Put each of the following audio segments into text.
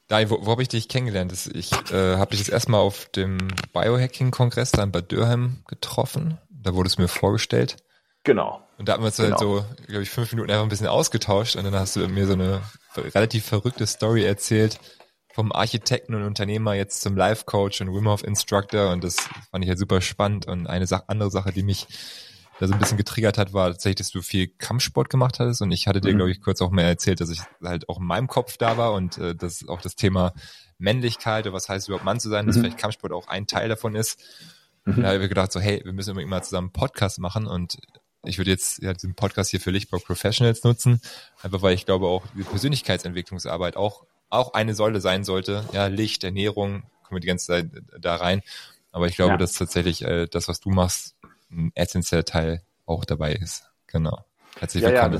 Daniel, wo habe ich dich kennengelernt? Ich habe dich das erstmal auf dem Biohacking-Kongress da in Bad Dürheim getroffen. Da wurde es mir vorgestellt. Genau. Und da hatten wir uns halt so, glaube ich, 5 Minuten einfach ein bisschen ausgetauscht. Und dann hast du mir so eine relativ verrückte Story erzählt vom Architekten und Unternehmer jetzt zum Life-Coach und Wim Hof Instructor. Und das fand ich halt super spannend. Und eine andere Sache, die mich da so ein bisschen getriggert hat, war tatsächlich, dass du viel Kampfsport gemacht hattest. Und ich hatte dir, glaube ich, kurz auch mal erzählt, dass ich halt auch in meinem Kopf da war und dass auch das Thema Männlichkeit oder was heißt überhaupt Mann zu sein, dass vielleicht Kampfsport auch ein Teil davon ist. Und da habe ich gedacht so, hey, wir müssen unbedingt mal zusammen einen Podcast machen und ich würde jetzt diesen Podcast hier für Lichtbock Professionals nutzen, einfach weil ich glaube auch die Persönlichkeitsentwicklungsarbeit auch eine Säule sein sollte. Ja, Licht, Ernährung, kommen wir die ganze Zeit da rein. Aber ich glaube, dass tatsächlich das, was du machst, ein essentieller Teil auch dabei ist. Genau. Herzlich willkommen.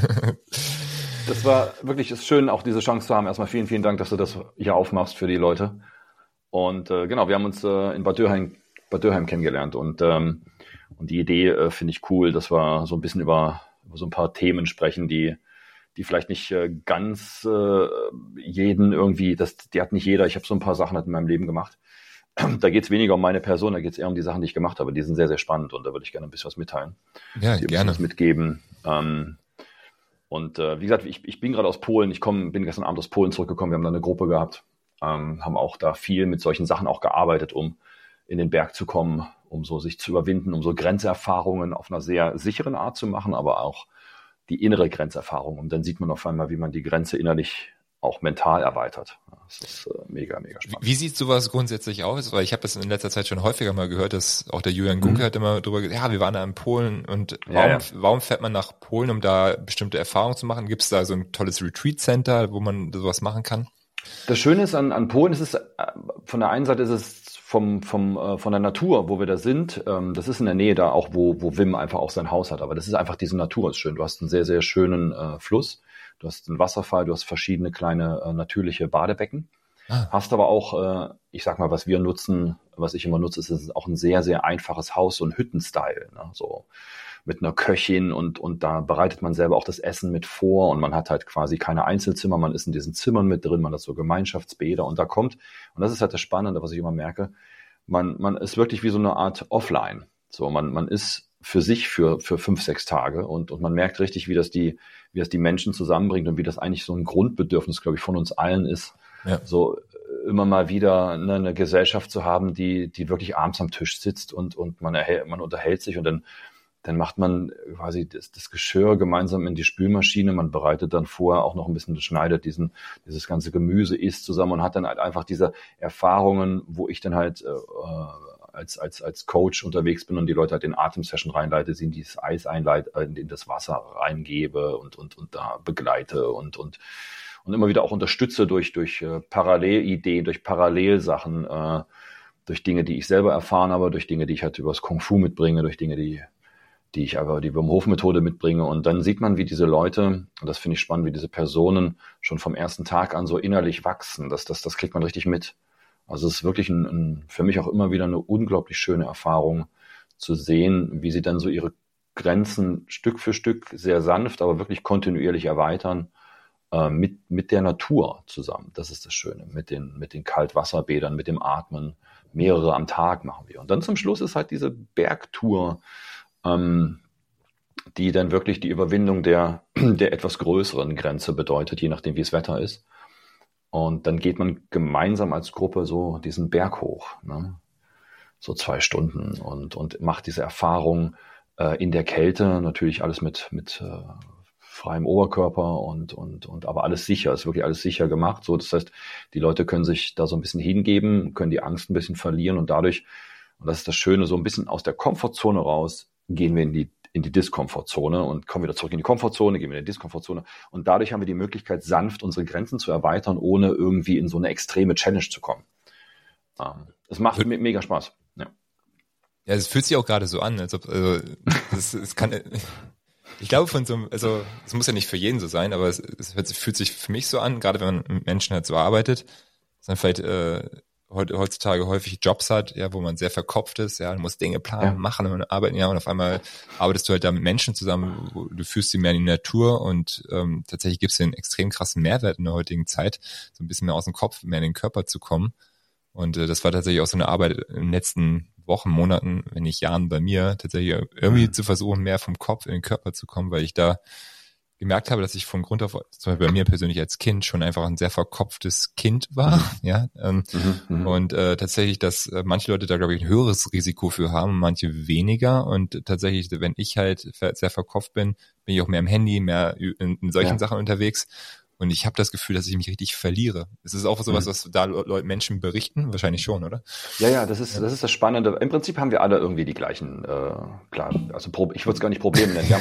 Das war wirklich schön, auch diese Chance zu haben. Erstmal vielen, vielen Dank, dass du das hier aufmachst für die Leute. Und genau, wir haben uns in Bad Dürheim kennengelernt und die Idee finde ich cool, dass wir so ein bisschen über so ein paar Themen sprechen, die vielleicht nicht ganz jeden irgendwie, die hat nicht jeder. Ich habe so ein paar Sachen in meinem Leben gemacht. Da geht es weniger um meine Person, da geht es eher um die Sachen, die ich gemacht habe. Die sind sehr, sehr spannend und da würde ich gerne ein bisschen was mitteilen. Ja, gerne. Was mitgeben. Und wie gesagt, ich bin gerade aus Polen. Bin gestern Abend aus Polen zurückgekommen. Wir haben da eine Gruppe gehabt, haben auch da viel mit solchen Sachen auch gearbeitet, um in den Berg zu kommen, um so sich zu überwinden, um so Grenzerfahrungen auf einer sehr sicheren Art zu machen, aber auch die innere Grenzerfahrung. Und dann sieht man auf einmal, wie man die Grenze innerlich auch mental erweitert. Das ist mega, mega spannend. Wie sieht sowas grundsätzlich aus? Weil ich habe das in letzter Zeit schon häufiger mal gehört, dass auch der Julian Gunke hat immer drüber gesagt, ja, wir waren da in Polen und warum fährt man nach Polen, um da bestimmte Erfahrungen zu machen? Gibt es da so ein tolles Retreat-Center, wo man sowas machen kann? Das Schöne ist an Polen, von der einen Seite ist es von der Natur, wo wir da sind. Das ist in der Nähe da auch, wo Wim einfach auch sein Haus hat. Aber das ist einfach, diese Natur ist schön. Du hast einen sehr, sehr schönen Fluss. Du hast einen Wasserfall, du hast verschiedene kleine natürliche Badebecken. Hast aber auch, ich sag mal, was ich immer nutze, ist auch ein sehr, sehr einfaches Haus, so ein Hüttenstyle, ne? So mit einer Köchin und da bereitet man selber auch das Essen mit vor und man hat halt quasi keine Einzelzimmer, man ist in diesen Zimmern mit drin, man hat so Gemeinschaftsbäder und und das ist halt das Spannende, was ich immer merke, man ist wirklich wie so eine Art Offline. So, man ist für sich für 5, 6 Tage und man merkt richtig, wie das die Menschen zusammenbringt und wie das eigentlich so ein Grundbedürfnis, glaube ich, von uns allen ist, so immer mal wieder eine Gesellschaft zu haben, die wirklich abends am Tisch sitzt und man unterhält sich und dann macht man quasi das Geschirr gemeinsam in die Spülmaschine, man bereitet dann vorher auch noch ein bisschen, schneidet dieses ganze Gemüse, isst zusammen und hat dann halt einfach diese Erfahrungen, wo ich dann halt als Coach unterwegs bin und die Leute halt in Atemsession reinleite, sie in dieses Eis einleite, in das Wasser reingebe und da begleite und immer wieder auch unterstütze durch Parallelideen, durch Parallelsachen, durch Dinge, die ich selber erfahren habe, durch Dinge, die ich halt übers Kung Fu mitbringe, durch Dinge, die ich aber die Wim Hof Methode mitbringe. Und dann sieht man, wie diese Leute, und das finde ich spannend, wie diese Personen schon vom ersten Tag an so innerlich wachsen. Das kriegt man richtig mit. Also es ist wirklich für mich auch immer wieder eine unglaublich schöne Erfahrung zu sehen, wie sie dann so ihre Grenzen Stück für Stück sehr sanft, aber wirklich kontinuierlich erweitern, mit der Natur zusammen. Das ist das Schöne. Mit den Kaltwasserbädern, mit dem Atmen. Mehrere am Tag machen wir. Und dann zum Schluss ist halt diese Bergtour, die dann wirklich die Überwindung der etwas größeren Grenze bedeutet, je nachdem, wie das Wetter ist. Und dann geht man gemeinsam als Gruppe so diesen Berg hoch, ne? So 2 Stunden und macht diese Erfahrung in der Kälte, natürlich alles mit freiem Oberkörper und aber alles sicher, ist wirklich alles sicher gemacht. So, das heißt, die Leute können sich da so ein bisschen hingeben, können die Angst ein bisschen verlieren und dadurch, und das ist das Schöne, so ein bisschen aus der Komfortzone raus, gehen wir in die Diskomfortzone und kommen wieder zurück in die Komfortzone, gehen wir in die Diskomfortzone und dadurch haben wir die Möglichkeit, sanft unsere Grenzen zu erweitern, ohne irgendwie in so eine extreme Challenge zu kommen. Es macht mega Spaß. Ja, es fühlt sich auch gerade so an, als ob, es kann, ich glaube es muss ja nicht für jeden so sein, aber es fühlt sich für mich so an, gerade wenn man mit Menschen halt so arbeitet, dass man vielleicht heutzutage häufig Jobs hat, ja, wo man sehr verkopft ist, ja, du musst Dinge planen, machen und arbeiten, ja, und auf einmal arbeitest du halt da mit Menschen zusammen, du führst sie mehr in die Natur und tatsächlich gibt es einen extrem krassen Mehrwert in der heutigen Zeit, so ein bisschen mehr aus dem Kopf, mehr in den Körper zu kommen. Und das war tatsächlich auch so eine Arbeit in den letzten Wochen, Monaten, wenn nicht Jahren bei mir, tatsächlich irgendwie zu versuchen, mehr vom Kopf in den Körper zu kommen, weil ich da gemerkt habe, dass ich von Grund auf, zum Beispiel bei mir persönlich als Kind, schon einfach ein sehr verkopftes Kind war, ja, und tatsächlich, dass manche Leute da, glaube ich, ein höheres Risiko für haben, manche weniger, und tatsächlich, wenn ich halt sehr verkopft bin ich auch mehr im Handy, mehr in solchen Sachen unterwegs, und ich habe das Gefühl, dass ich mich richtig verliere. Ist es auch sowas, was da Menschen berichten? Wahrscheinlich schon, oder? Ja, das ist das Spannende. Im Prinzip haben wir alle irgendwie die gleichen, klar, also ich würde es gar nicht Probleme nennen,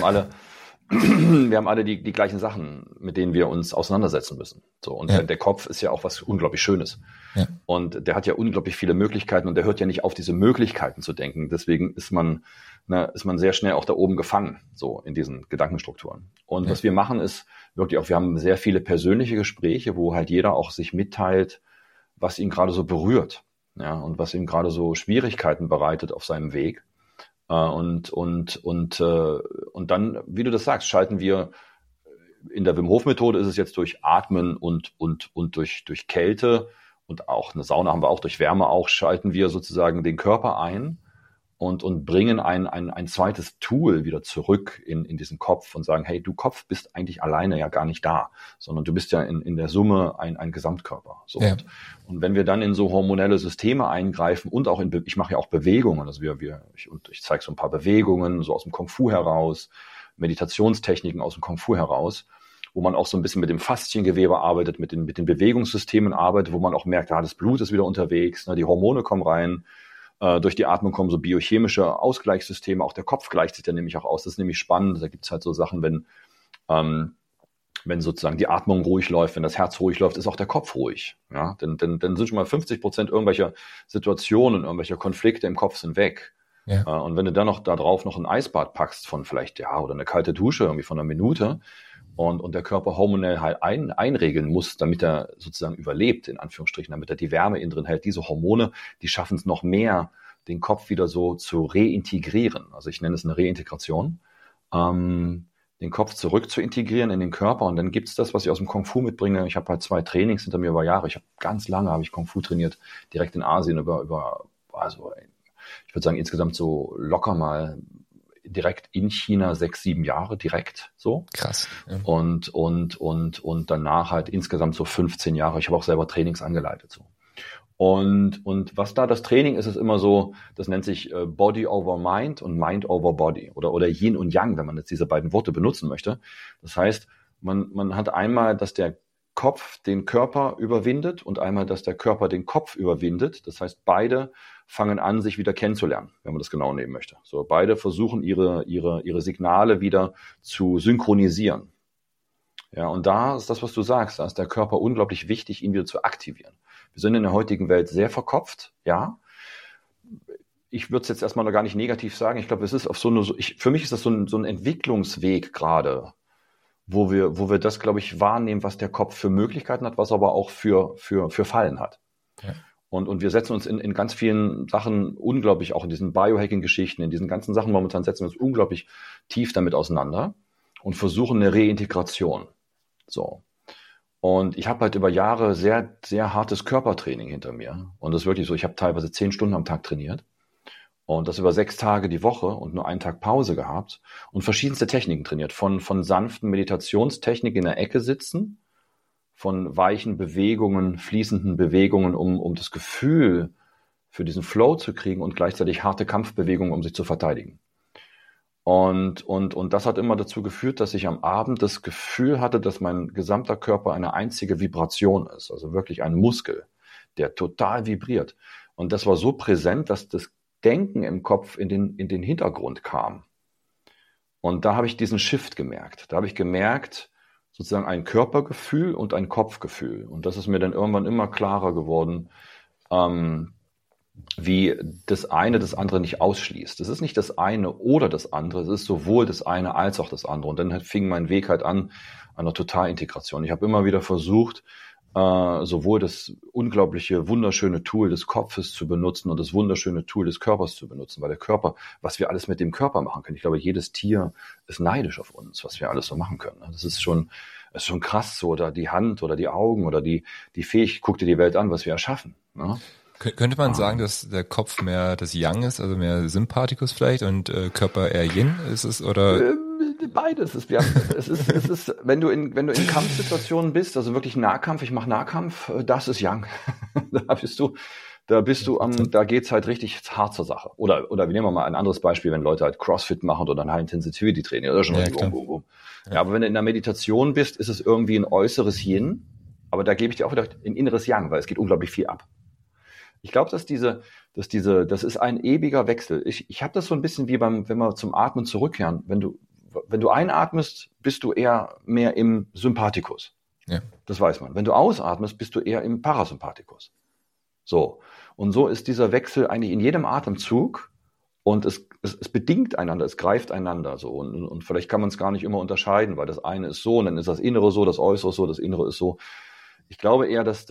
wir haben alle die gleichen Sachen, mit denen wir uns auseinandersetzen müssen. So, und der Kopf ist ja auch was unglaublich Schönes. Ja. Und der hat ja unglaublich viele Möglichkeiten, und der hört ja nicht auf, diese Möglichkeiten zu denken. Deswegen ist man sehr schnell auch da oben gefangen, so in diesen Gedankenstrukturen. Und was wir machen ist wirklich auch, wir haben sehr viele persönliche Gespräche, wo halt jeder auch sich mitteilt, was ihn gerade so berührt, ja, und was ihm gerade so Schwierigkeiten bereitet auf seinem Weg. Und dann, wie du das sagst, schalten wir in der Wim Hof Methode, ist es jetzt durch Atmen und durch Kälte, und auch eine Sauna haben wir auch durch Wärme auch, schalten wir sozusagen den Körper ein und bringen ein zweites Tool wieder zurück in diesen Kopf und sagen, hey, du Kopf bist eigentlich alleine ja gar nicht da, sondern du bist ja in der Summe ein Gesamtkörper. So. Ja. Und wenn wir dann in so hormonelle Systeme eingreifen und auch ich mache ja auch Bewegungen, also ich zeige so ein paar Bewegungen so aus dem Kung Fu heraus, Meditationstechniken aus dem Kung Fu heraus, wo man auch so ein bisschen mit dem Fasziengewebe arbeitet, mit den Bewegungssystemen arbeitet, wo man auch merkt, das Blut ist wieder unterwegs, die Hormone kommen rein, durch die Atmung kommen so biochemische Ausgleichssysteme, auch der Kopf gleicht sich dann nämlich auch aus. Das ist nämlich spannend, da gibt es halt so Sachen, wenn sozusagen die Atmung ruhig läuft, wenn das Herz ruhig läuft, ist auch der Kopf ruhig. Ja? Denn sind schon mal 50% irgendwelcher Situationen, irgendwelcher Konflikte im Kopf sind weg. Ja. Und wenn du dann noch da drauf noch ein Eisbad packst von vielleicht, oder eine kalte Dusche irgendwie von einer Minute, und der Körper hormonell halt einregeln muss, damit er sozusagen überlebt, in Anführungsstrichen, damit er die Wärme innen drin hält. Diese Hormone, die schaffen es noch mehr, den Kopf wieder so zu reintegrieren. Also ich nenne es eine Reintegration, den Kopf zurück zu integrieren in den Körper. Und dann gibt's das, was ich aus dem Kung Fu mitbringe. Ich habe halt 2 Trainings hinter mir über Jahre. Ganz lange habe ich Kung Fu trainiert, direkt in Asien also ich würde sagen insgesamt so locker mal direkt in China 6, 7 Jahre direkt so. Krass. Ja. Und danach halt insgesamt so 15 Jahre. Ich habe auch selber Trainings angeleitet so. Und was da das Training ist, ist immer so, das nennt sich Body over Mind und Mind over Body oder Yin und Yang, wenn man jetzt diese beiden Worte benutzen möchte. Das heißt, man hat einmal, dass der Kopf den Körper überwindet und einmal, dass der Körper den Kopf überwindet. Das heißt, beide fangen an, sich wieder kennenzulernen, wenn man das genau nehmen möchte. So, beide versuchen ihre Signale wieder zu synchronisieren. Ja, und da ist das, was du sagst, da ist der Körper unglaublich wichtig, ihn wieder zu aktivieren. Wir sind in der heutigen Welt sehr verkopft, ja. Ich würde es jetzt erstmal noch gar nicht negativ sagen. Ich glaube, es ist auf für mich ist das so ein Entwicklungsweg gerade, wo wir das, glaube ich, wahrnehmen, was der Kopf für Möglichkeiten hat, was aber auch für Fallen hat. Ja. Und wir setzen uns in ganz vielen Sachen unglaublich, auch in diesen Biohacking-Geschichten, in diesen ganzen Sachen momentan setzen wir uns unglaublich tief damit auseinander und versuchen eine Reintegration. So. Und ich habe halt über Jahre sehr, sehr hartes Körpertraining hinter mir. Und das ist wirklich so, ich habe teilweise 10 Stunden am Tag trainiert. Und das über 6 Tage die Woche und nur einen Tag Pause gehabt und verschiedenste Techniken trainiert. Von sanften Meditationstechniken in der Ecke sitzen, von weichen Bewegungen, fließenden Bewegungen, um das Gefühl für diesen Flow zu kriegen und gleichzeitig harte Kampfbewegungen, um sich zu verteidigen. Und das hat immer dazu geführt, dass ich am Abend das Gefühl hatte, dass mein gesamter Körper eine einzige Vibration ist. Also wirklich ein Muskel, der total vibriert. Und das war so präsent, dass das Denken im Kopf in den Hintergrund kam. Und da habe ich diesen Shift gemerkt. Da habe ich gemerkt, sozusagen ein Körpergefühl und ein Kopfgefühl. Und das ist mir dann irgendwann immer klarer geworden, wie das eine das andere nicht ausschließt. Es ist nicht das eine oder das andere, es ist sowohl das eine als auch das andere. Und dann fing mein Weg halt an einer Totalintegration. Ich habe immer wieder versucht, sowohl das unglaubliche, wunderschöne Tool des Kopfes zu benutzen und das wunderschöne Tool des Körpers zu benutzen, weil der Körper, was wir alles mit dem Körper machen können, ich glaube, jedes Tier ist neidisch auf uns, was wir alles so machen können. Das ist schon krass, so, oder die Hand oder die Augen oder die Fähigkeit, guck dir die Welt an, was wir erschaffen. Ne? Könnte man sagen, dass der Kopf mehr das Yang ist, also mehr Sympathikus vielleicht und Körper eher Yin ist es, oder? Beides. Es ist, wenn du in Kampfsituationen bist, also wirklich Nahkampf, ich mache Nahkampf, das ist Yang. Da geht's halt richtig hart zur Sache. Oder wir nehmen mal ein anderes Beispiel, wenn Leute halt CrossFit machen oder ein High-Intensity-Training oder schon Ja, aber wenn du in der Meditation bist, ist es irgendwie ein äußeres Yin, aber da gebe ich dir auch wieder ein inneres Yang, weil es geht unglaublich viel ab. Ich glaube, das ist ein ewiger Wechsel. Ich habe das so ein bisschen wie wenn wir zum Atmen zurückkehren. Wenn du einatmest, bist du eher mehr im Sympathikus. Ja. Das weiß man. Wenn du ausatmest, bist du eher im Parasympathikus. So. Und so ist dieser Wechsel eigentlich in jedem Atemzug und es bedingt einander, es greift einander so. Und vielleicht kann man es gar nicht immer unterscheiden, weil das eine ist so und dann ist das Innere so, das Äußere so, das Innere ist so. Ich glaube eher, dass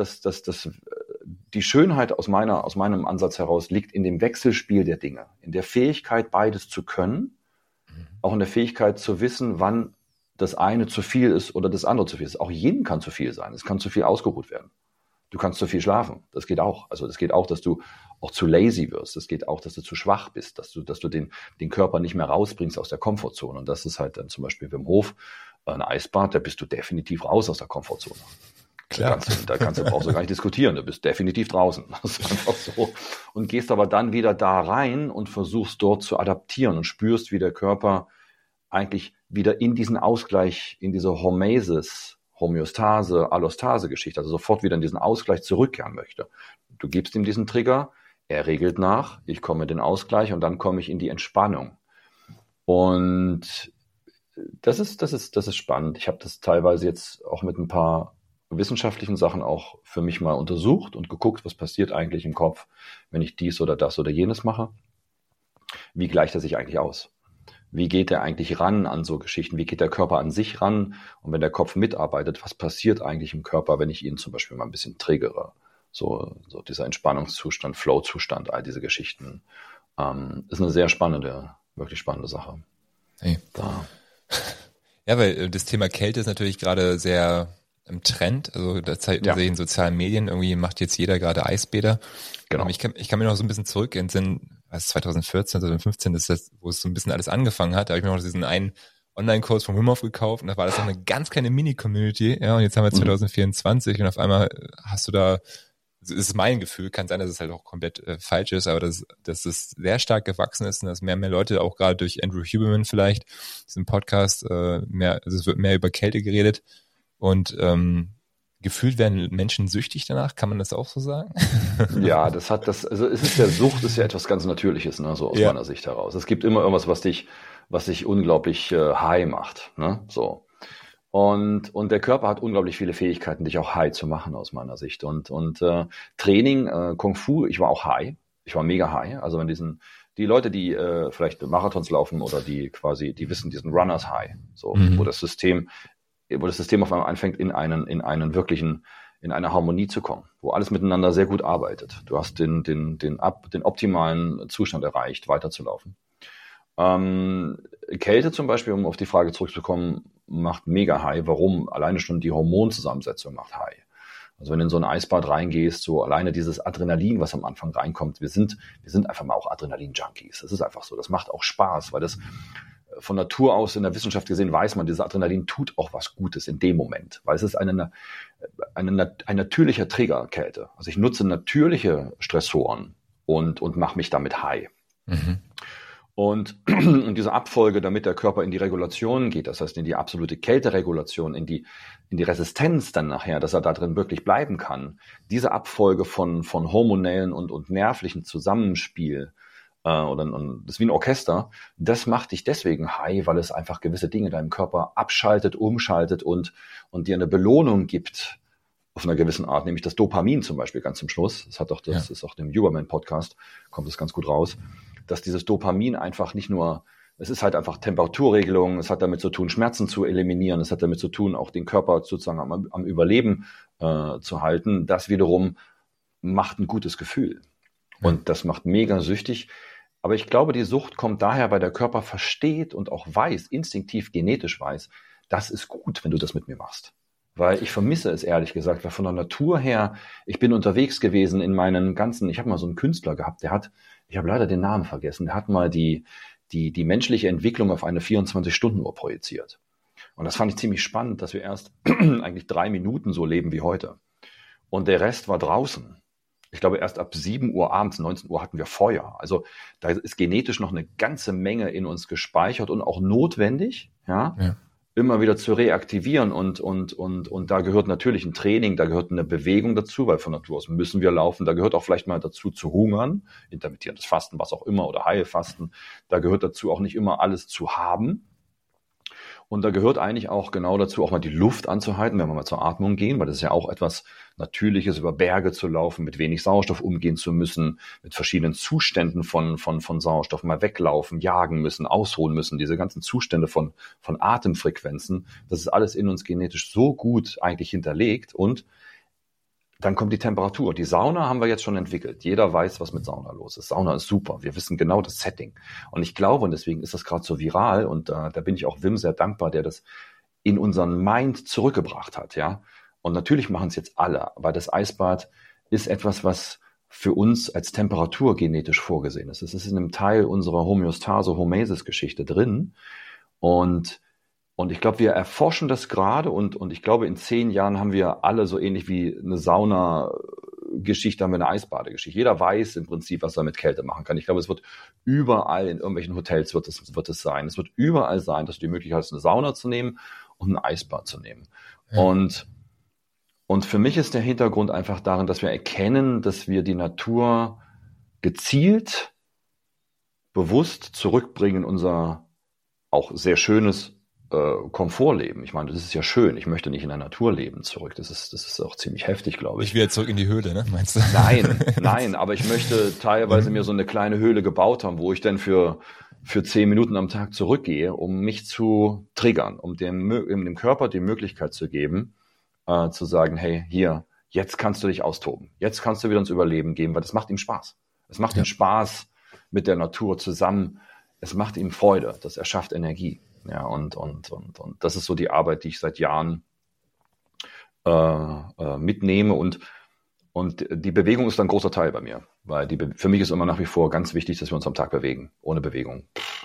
die Schönheit aus meinem Ansatz heraus liegt in dem Wechselspiel der Dinge, in der Fähigkeit, beides zu können, auch in der Fähigkeit zu wissen, wann das eine zu viel ist oder das andere zu viel ist. Auch Yin kann zu viel sein, es kann zu viel ausgeruht werden. Du kannst zu viel schlafen, das geht auch. Also das geht auch, dass du auch zu lazy wirst, das geht auch, dass du zu schwach bist, dass du den Körper nicht mehr rausbringst aus der Komfortzone. Und das ist halt dann zum Beispiel Wim Hof, ein Eisbad, da bist du definitiv raus aus der Komfortzone. Klar. Brauchst du gar nicht diskutieren, du bist definitiv draußen. Das ist einfach so. Und gehst aber dann wieder da rein und versuchst dort zu adaptieren und spürst, wie der Körper eigentlich wieder in diesen Ausgleich, in diese Homöostase, Allostase-Geschichte, also sofort wieder in diesen Ausgleich zurückkehren möchte. Du gibst ihm diesen Trigger, er regelt nach, ich komme in den Ausgleich und dann komme ich in die Entspannung. Und das ist spannend. Ich habe das teilweise jetzt auch mit ein paar wissenschaftlichen Sachen auch für mich mal untersucht und geguckt, was passiert eigentlich im Kopf, wenn ich dies oder das oder jenes mache. Wie gleicht er sich eigentlich aus? Wie geht er eigentlich ran an so Geschichten? Wie geht der Körper an sich ran? Und wenn der Kopf mitarbeitet, was passiert eigentlich im Körper, wenn ich ihn zum Beispiel mal ein bisschen triggere? So dieser Entspannungszustand, Flow-Zustand, all diese Geschichten. Ist eine sehr spannende, wirklich spannende Sache. Hey. Ja, weil das Thema Kälte ist natürlich gerade sehr im Trend, also da sehe ich in sozialen Medien, irgendwie macht jetzt jeder gerade Eisbäder. Genau. Ich kann mir noch so ein bisschen zurück entsinnen, was 2014, 2015 ist das, wo es so ein bisschen alles angefangen hat, da habe ich mir noch diesen einen Online-Kurs von Wim Hof gekauft und da war das noch eine ganz kleine Mini-Community, ja, und jetzt haben wir 2024 und auf einmal hast du da, das ist mein Gefühl, kann sein, dass es halt auch komplett falsch ist, aber dass es sehr stark gewachsen ist und dass mehr Leute, auch gerade durch Andrew Huberman vielleicht, diesen Podcast, es wird mehr über Kälte geredet. Und gefühlt werden Menschen süchtig danach, kann man das auch so sagen? Ja, also Sucht ist ja etwas ganz Natürliches, ne, so aus meiner Sicht heraus. Es gibt immer irgendwas, was dich unglaublich high macht, ne, so. Und der Körper hat unglaublich viele Fähigkeiten, dich auch high zu machen, aus meiner Sicht. Und Training, Kung Fu, ich war auch high. Ich war mega high. Also wenn die Leute, die vielleicht Marathons laufen oder die wissen diesen Runners High, so, wo das System auf einmal anfängt, in eine Harmonie zu kommen, wo alles miteinander sehr gut arbeitet. Du hast den optimalen Zustand erreicht, weiterzulaufen. Kälte zum Beispiel, um auf die Frage zurückzukommen, macht mega high. Warum? Alleine schon die Hormonzusammensetzung macht high. Also wenn du in so ein Eisbad reingehst, so alleine dieses Adrenalin, was am Anfang reinkommt, wir sind einfach mal auch Adrenalin-Junkies. Das ist einfach so. Das macht auch Spaß, weil das von Natur aus in der Wissenschaft gesehen weiß man, dieses Adrenalin tut auch was Gutes in dem Moment, weil es ist ein natürlicher Trigger, Kälte. Also ich nutze natürliche Stressoren und mache mich damit high. Mhm. Und diese Abfolge, damit der Körper in die Regulation geht, das heißt in die absolute Kälteregulation, in die Resistenz dann nachher, dass er da drin wirklich bleiben kann, diese Abfolge von hormonellen und nervlichen Zusammenspiel, das ist wie ein Orchester, das macht dich deswegen high, weil es einfach gewisse Dinge in deinem Körper abschaltet, umschaltet und dir eine Belohnung gibt auf einer gewissen Art, nämlich das Dopamin zum Beispiel ganz zum Schluss. Das ist auch im Huberman Podcast, kommt das ganz gut raus, dass dieses Dopamin einfach nicht nur Es ist halt einfach Temperaturregelung, es hat damit zu tun, Schmerzen zu eliminieren, es hat damit zu tun, auch den Körper sozusagen am Überleben zu halten. Das wiederum macht ein gutes Gefühl. Und das macht mega süchtig. Aber ich glaube, die Sucht kommt daher, weil der Körper versteht und auch weiß, instinktiv, genetisch weiß, das ist gut, wenn du das mit mir machst. Weil ich vermisse es ehrlich gesagt, weil von der Natur her, ich bin unterwegs gewesen in meinen ganzen, ich habe mal so einen Künstler gehabt, ich habe leider den Namen vergessen, der hat mal die menschliche Entwicklung auf eine 24-Stunden-Uhr projiziert. Und das fand ich ziemlich spannend, dass wir erst eigentlich 3 Minuten so leben wie heute. Und der Rest war draußen. Ich glaube, erst ab 7 Uhr abends, 19 Uhr hatten wir Feuer. Also da ist genetisch noch eine ganze Menge in uns gespeichert und auch notwendig, ja. Immer wieder zu reaktivieren und da gehört natürlich ein Training, da gehört eine Bewegung dazu, weil von Natur aus müssen wir laufen, da gehört auch vielleicht mal dazu zu hungern, intermittierendes Fasten, was auch immer, oder Heilfasten, da gehört dazu auch nicht immer alles zu haben. Und da gehört eigentlich auch genau dazu, auch mal die Luft anzuhalten, wenn wir mal zur Atmung gehen, weil das ist ja auch etwas Natürliches, über Berge zu laufen, mit wenig Sauerstoff umgehen zu müssen, mit verschiedenen Zuständen von Sauerstoff mal weglaufen, jagen müssen, ausholen müssen, diese ganzen Zustände von Atemfrequenzen, das ist alles in uns genetisch so gut eigentlich hinterlegt. Und dann kommt die Temperatur. Die Sauna haben wir jetzt schon entwickelt. Jeder weiß, was mit Sauna los ist. Sauna ist super. Wir wissen genau das Setting. Und ich glaube, und deswegen ist das gerade so viral, und da bin ich auch Wim sehr dankbar, der das in unseren Mind zurückgebracht hat. Ja. Und natürlich machen es jetzt alle, weil das Eisbad ist etwas, was für uns als Temperatur genetisch vorgesehen ist. Es ist in einem Teil unserer Homöostase-Homeosis-Geschichte drin. Und ich glaube, wir erforschen das gerade und ich glaube, in 10 Jahren haben wir alle so ähnlich wie eine Sauna-Geschichte, haben wir eine Eisbadegeschichte. Jeder weiß im Prinzip, was er mit Kälte machen kann. Ich glaube, es wird überall in irgendwelchen Hotels wird es sein. Es wird überall sein, dass du die Möglichkeit hast, eine Sauna zu nehmen und ein Eisbad zu nehmen. Ja. Und für mich ist der Hintergrund einfach darin, dass wir erkennen, dass wir die Natur gezielt, bewusst zurückbringen, unser auch sehr schönes Komfortleben. Ich meine, das ist ja schön. Ich möchte nicht in der Natur leben zurück. Das ist auch ziemlich heftig, glaube ich. Ich will jetzt zurück in die Höhle, ne? Meinst du? Nein, aber ich möchte teilweise mir so eine kleine Höhle gebaut haben, wo ich dann für 10 Minuten am Tag zurückgehe, um mich zu triggern, um dem Körper die Möglichkeit zu geben, zu sagen, hey, hier, jetzt kannst du dich austoben. Jetzt kannst du wieder ins Überleben gehen, weil das macht ihm Spaß. Es macht ihm Spaß mit der Natur zusammen. Es macht ihm Freude. Das erschafft Energie. Ja, und das ist so die Arbeit, die ich seit Jahren mitnehme und die Bewegung ist ein großer Teil bei mir, weil für mich ist immer nach wie vor ganz wichtig, dass wir uns am Tag bewegen. Ohne Bewegung,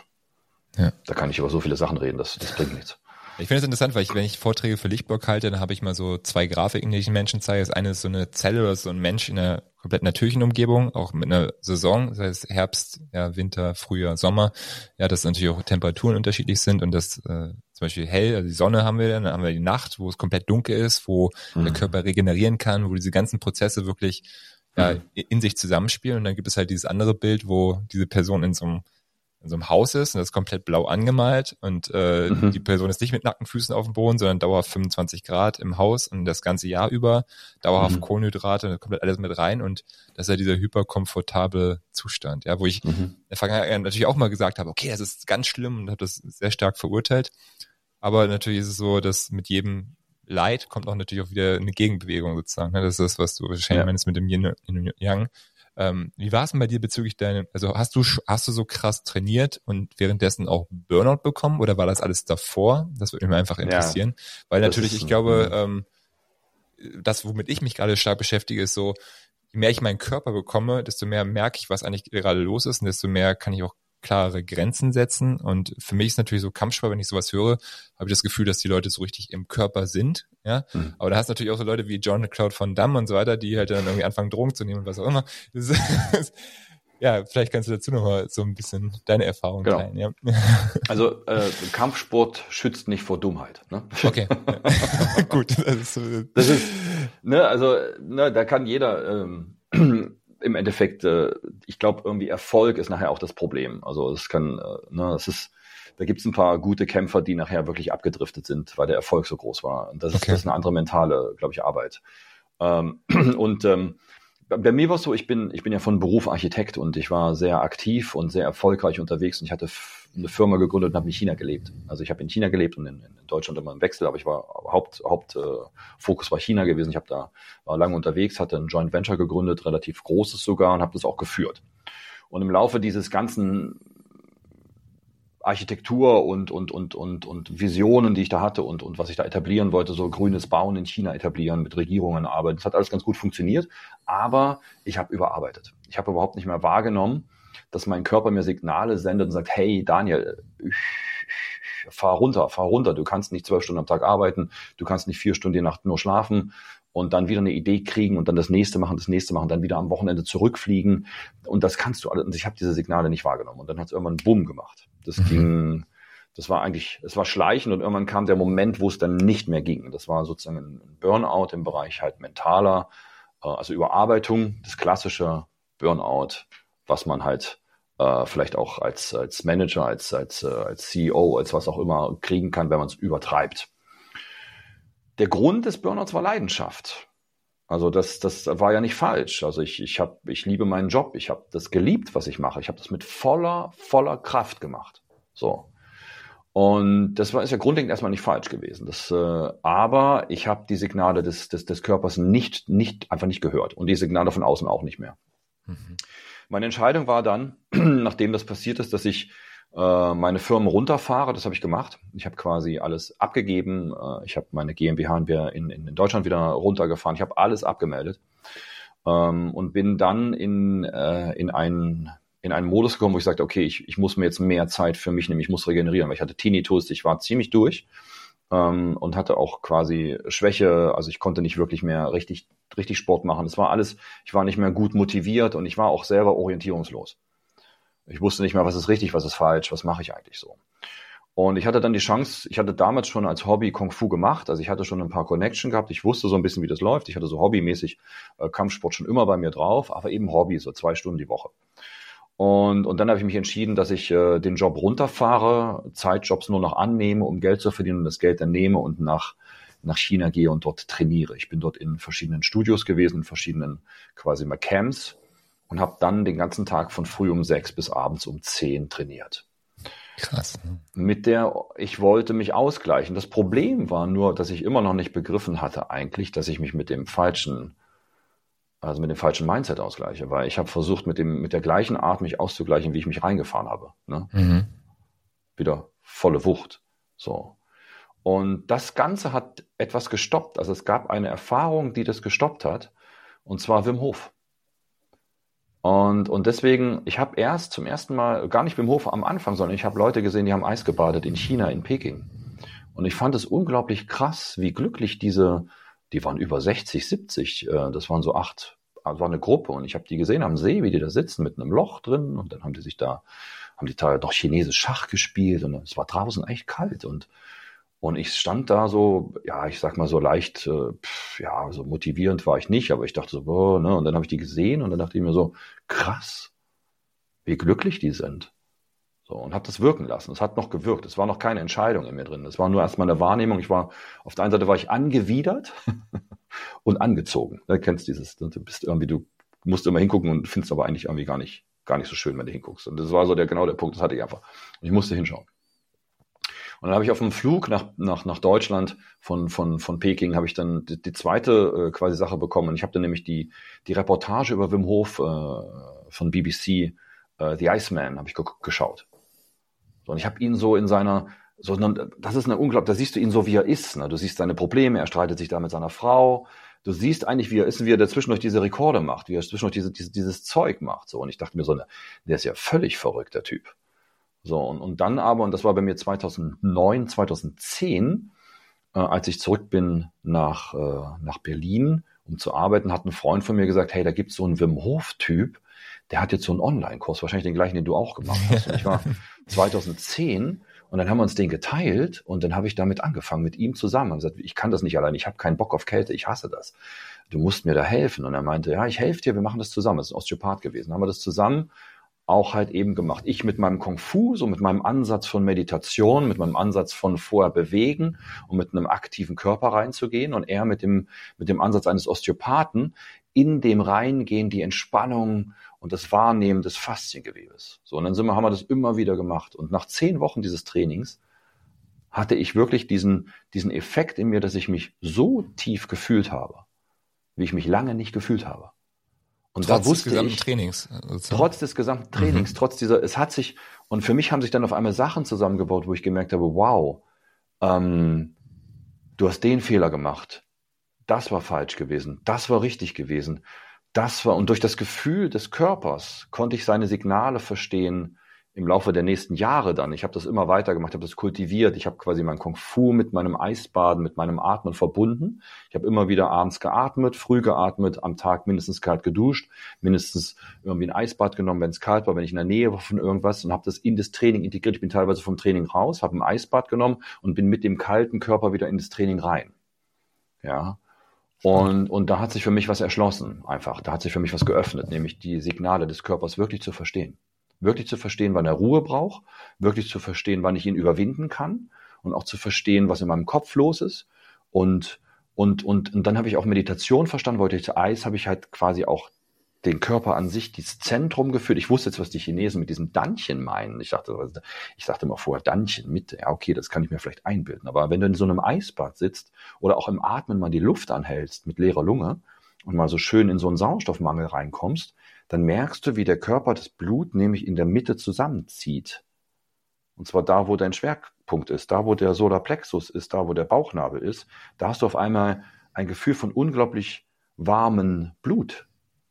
da kann ich über so viele Sachen reden, das bringt nichts. Ich finde es interessant, weil wenn ich Vorträge für Lichtblog halte, dann habe ich mal so 2 Grafiken, die ich den Menschen zeige. Das eine ist so eine Zelle oder so ein Mensch in einer komplett natürlichen Umgebung, auch mit einer Saison, das heißt Herbst, Winter, Frühjahr, Sommer. Ja, dass natürlich auch Temperaturen unterschiedlich sind und das zum Beispiel hell, also die Sonne haben wir dann haben wir die Nacht, wo es komplett dunkel ist, wo der Körper regenerieren kann, wo diese ganzen Prozesse wirklich in sich zusammenspielen. Und dann gibt es halt dieses andere Bild, wo diese Person in so einem Haus ist und das ist komplett blau angemalt und die Person ist nicht mit nackten Füßen auf dem Boden, sondern dauerhaft 25 Grad im Haus und das ganze Jahr über, dauerhaft Kohlenhydrate, da kommt alles mit rein und das ist ja dieser hyperkomfortable Zustand, ja, wo ich in der Vergangenheit natürlich auch mal gesagt habe, okay, das ist ganz schlimm und habe das sehr stark verurteilt, aber natürlich ist es so, dass mit jedem Leid kommt auch natürlich auch wieder eine Gegenbewegung sozusagen, ne? Das ist das, was du wahrscheinlich meinst mit dem Yin und Yang. Wie war es denn bei dir bezüglich also hast du so krass trainiert und währenddessen auch Burnout bekommen oder war das alles davor? Das würde mich einfach interessieren, weil natürlich, ich glaube, das, womit ich mich gerade stark beschäftige, ist so, je mehr ich meinen Körper bekomme, desto mehr merke ich, was eigentlich gerade los ist und desto mehr kann ich auch klare Grenzen setzen und für mich ist natürlich so Kampfsport, wenn ich sowas höre, habe ich das Gefühl, dass die Leute so richtig im Körper sind, ja, aber da hast du natürlich auch so Leute wie Jean-Claude Van Damme und so weiter, die halt dann irgendwie anfangen Drogen zu nehmen und was auch immer. Ja, vielleicht kannst du dazu nochmal so ein bisschen deine Erfahrung teilen. Ja. Also Kampfsport schützt nicht vor Dummheit. Ne? Okay, gut. Das ist da kann jeder im Endeffekt, ich glaube, irgendwie Erfolg ist nachher auch das Problem. Also es kann, da gibt es ein paar gute Kämpfer, die nachher wirklich abgedriftet sind, weil der Erfolg so groß war. Und das ist eine andere mentale, glaube ich, Arbeit. bei mir war es so, ich bin ja von Beruf Architekt und ich war sehr aktiv und sehr erfolgreich unterwegs und ich hatte eine Firma gegründet und habe in China gelebt. Also ich habe in China gelebt und in Deutschland immer im Wechsel, aber ich war Fokus war China gewesen. War lange unterwegs, hatte ein Joint Venture gegründet, relativ großes sogar, und habe das auch geführt. Und im Laufe dieses ganzen Architektur und Visionen, die ich da hatte und was ich da etablieren wollte, so grünes Bauen in China etablieren, mit Regierungen arbeiten. Das hat alles ganz gut funktioniert, aber ich habe überarbeitet. Ich habe überhaupt nicht mehr wahrgenommen, dass mein Körper mir Signale sendet und sagt, hey Daniel, fahr runter, du kannst nicht 12 Stunden am Tag arbeiten, du kannst nicht 4 Stunden die Nacht nur schlafen und dann wieder eine Idee kriegen und dann das nächste machen, dann wieder am Wochenende zurückfliegen und das kannst du alles. Und ich habe diese Signale nicht wahrgenommen und dann hat es irgendwann Bumm gemacht. Es war schleichend und irgendwann kam der Moment, wo es dann nicht mehr ging. Das war sozusagen ein Burnout im Bereich halt mentaler, also Überarbeitung, das klassische Burnout, was man halt vielleicht auch als Manager, als CEO, als was auch immer kriegen kann, wenn man es übertreibt. Der Grund des Burnouts war Leidenschaft. Also das war ja nicht falsch. Also ich liebe meinen Job. Ich habe das geliebt, was ich mache. Ich habe das mit voller Kraft gemacht. So. Und ist ja grundlegend erstmal nicht falsch gewesen. Aber ich habe die Signale des Körpers einfach nicht gehört. Und die Signale von außen auch nicht mehr. Mhm. Meine Entscheidung war dann, nachdem das passiert ist, dass ich meine Firmen runterfahre. Das habe ich gemacht. Ich habe quasi alles abgegeben. Ich habe meine GmbH in Deutschland wieder runtergefahren. Ich habe alles abgemeldet und bin dann in einen Modus gekommen, wo ich sagte, okay, ich muss mir jetzt mehr Zeit für mich nehmen. Ich muss regenerieren, weil ich hatte Tinnitus. Ich war ziemlich durch und hatte auch quasi Schwäche. Also ich konnte nicht wirklich mehr richtig Sport machen. Das war alles. Ich war nicht mehr gut motiviert und ich war auch selber orientierungslos. Ich wusste nicht mehr, was ist richtig, was ist falsch, was mache ich eigentlich so. Und ich hatte dann die Chance, ich hatte damals schon als Hobby Kung Fu gemacht, also ich hatte schon ein paar Connection gehabt, ich wusste so ein bisschen, wie das läuft. Ich hatte so hobbymäßig Kampfsport schon immer bei mir drauf, aber eben Hobby, so 2 Stunden die Woche. Und dann habe ich mich entschieden, dass ich den Job runterfahre, Zeitjobs nur noch annehme, um Geld zu verdienen und das Geld dann nehme und nach China gehe und dort trainiere. Ich bin dort in verschiedenen Studios gewesen, in verschiedenen quasi mal Camps. Und habe dann den ganzen Tag von früh um 6 bis abends um 10 trainiert. Krass. Ich wollte mich ausgleichen. Das Problem war nur, dass ich immer noch nicht begriffen hatte eigentlich, dass ich mich mit dem falschen Mindset ausgleiche. Weil ich habe versucht, mit der gleichen Art mich auszugleichen, wie ich mich reingefahren habe. Ne? Mhm. Wieder volle Wucht. So. Und das Ganze hat etwas gestoppt. Also es gab eine Erfahrung, die das gestoppt hat. Und zwar Wim Hof. Und deswegen, ich habe erst zum ersten Mal, gar nicht Wim Hof am Anfang, sondern ich habe Leute gesehen, die haben Eis gebadet in China, in Peking. Und ich fand es unglaublich krass, wie glücklich die waren über 60, 70, das waren so 8, war eine Gruppe. Und ich habe die gesehen am See, wie die da sitzen mit einem Loch drin. Und dann haben die da noch chinesisch Schach gespielt. Und es war draußen echt kalt. Und ich stand da so, ja, ich sag mal so leicht, so motivierend war ich nicht, aber ich dachte so, boah, ne? Und dann habe ich die gesehen und dann dachte ich mir so, krass, wie glücklich die sind. So, und habe das wirken lassen. Es hat noch gewirkt. Es war noch keine Entscheidung in mir drin. Es war nur erstmal eine Wahrnehmung. Auf der einen Seite war ich angewidert und angezogen. Du kennst du musst immer hingucken und findest aber eigentlich irgendwie gar nicht so schön, wenn du hinguckst. Und das war so genau der Punkt, das hatte ich einfach. Und ich musste hinschauen. Und dann habe ich auf dem Flug nach Deutschland von Peking habe ich dann die zweite quasi Sache bekommen. Und ich habe dann nämlich die Reportage über Wim Hof von BBC, The Iceman, habe ich geschaut. So, und ich habe ihn so in seiner, das ist da siehst du ihn so, wie er ist. Ne? Du siehst seine Probleme, er streitet sich da mit seiner Frau. Du siehst eigentlich, wie er ist, wie er zwischendurch diese Rekorde macht, wie er zwischendurch dieses Zeug macht. So, und ich dachte mir so, der ist ja völlig verrückt, der Typ. So, und dann aber, und das war bei mir 2009, 2010, als ich zurück bin nach Berlin, um zu arbeiten, hat ein Freund von mir gesagt, hey, da gibt's so einen Wim Hof-Typ, der hat jetzt so einen Online-Kurs, wahrscheinlich den gleichen, den du auch gemacht hast. Und ich war 2010 und dann haben wir uns den geteilt und dann habe ich damit angefangen, mit ihm zusammen. Und gesagt, ich kann das nicht allein, ich habe keinen Bock auf Kälte, ich hasse das. Du musst mir da helfen. Und er meinte, ja, ich helfe dir, wir machen das zusammen. Das ist ein Osteopath gewesen. Dann haben wir das zusammen auch halt eben gemacht. Ich mit meinem Kung Fu, so mit meinem Ansatz von Meditation, mit meinem Ansatz von vorher bewegen und mit einem aktiven Körper reinzugehen und er mit dem Ansatz eines Osteopathen in dem Reingehen, die Entspannung und das Wahrnehmen des Fasziengewebes. So, und dann haben wir das immer wieder gemacht. Und nach 10 Wochen dieses Trainings hatte ich wirklich diesen Effekt in mir, dass ich mich so tief gefühlt habe, wie ich mich lange nicht gefühlt habe. Und trotz da wusste des gesamten ich, Trainings. trotz des gesamten Trainings, es hat sich, und für mich haben sich dann auf einmal Sachen zusammengebaut, wo ich gemerkt habe, wow, du hast den Fehler gemacht. Das war falsch gewesen. Das war richtig gewesen. Und durch das Gefühl des Körpers konnte ich seine Signale verstehen im Laufe der nächsten Jahre dann. Ich habe das immer weiter gemacht, habe das kultiviert. Ich habe quasi mein Kung Fu mit meinem Eisbaden, mit meinem Atmen verbunden. Ich habe immer wieder abends geatmet, früh geatmet, am Tag mindestens kalt geduscht, mindestens irgendwie ein Eisbad genommen, wenn es kalt war, wenn ich in der Nähe war von irgendwas, und habe das in das Training integriert. Ich bin teilweise vom Training raus, habe ein Eisbad genommen und bin mit dem kalten Körper wieder in das Training rein. Ja. Und da hat sich für mich was erschlossen, einfach. Da hat sich für mich was geöffnet, nämlich die Signale des Körpers wirklich zu verstehen. Wirklich zu verstehen, wann er Ruhe braucht, wirklich zu verstehen, wann ich ihn überwinden kann und auch zu verstehen, was in meinem Kopf los ist. Und dann habe ich auch Meditation verstanden, weil durch Eis habe ich halt quasi auch den Körper an sich, dieses Zentrum geführt. Ich wusste jetzt, was die Chinesen mit diesem Danchen meinen. Ich dachte immer vorher Danchen mit. Ja, okay, das kann ich mir vielleicht einbilden. Aber wenn du in so einem Eisbad sitzt oder auch im Atmen mal die Luft anhältst mit leerer Lunge und mal so schön in so einen Sauerstoffmangel reinkommst, dann merkst du, wie der Körper das Blut nämlich in der Mitte zusammenzieht. Und zwar da, wo dein Schwerpunkt ist, da, wo der Solarplexus ist, da, wo der Bauchnabel ist, da hast du auf einmal ein Gefühl von unglaublich warmem Blut.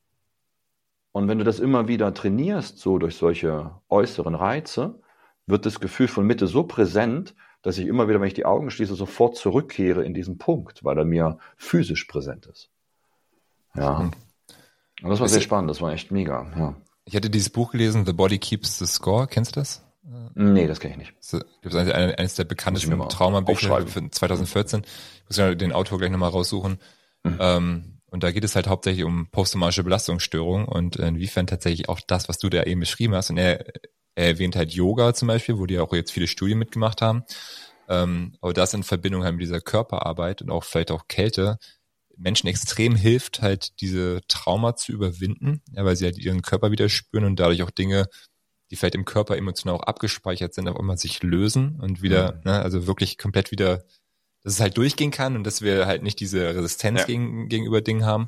Und wenn du das immer wieder trainierst, so durch solche äußeren Reize, wird das Gefühl von Mitte so präsent, dass ich immer wieder, wenn ich die Augen schließe, sofort zurückkehre in diesen Punkt, weil er mir physisch präsent ist. Ja. Und das war sehr spannend, das war echt mega. Ja. Ich hatte dieses Buch gelesen, The Body Keeps the Score. Kennst du das? Nee, das kenne ich nicht. Das ist eines der bekanntesten Traumabücher für 2014. Ich muss ja den Autor gleich nochmal raussuchen. Und da geht es halt hauptsächlich um posttraumatische Belastungsstörungen und inwiefern tatsächlich auch das, was du da eben beschrieben hast. Und er erwähnt halt Yoga zum Beispiel, wo die auch jetzt viele Studien mitgemacht haben. Aber das in Verbindung halt mit dieser Körperarbeit und auch vielleicht auch Kälte Menschen extrem hilft, halt diese Trauma zu überwinden, ja, weil sie halt ihren Körper wieder spüren und dadurch auch Dinge, die vielleicht im Körper emotional auch abgespeichert sind, auf einmal sich lösen und wieder, also wirklich komplett wieder, dass es halt durchgehen kann und dass wir halt nicht diese Resistenz gegenüber Dingen haben.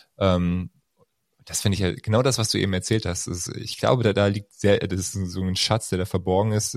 Das finde ich ja genau das, was du eben erzählt hast. Ich glaube, da liegt das ist so ein Schatz, der da verborgen ist.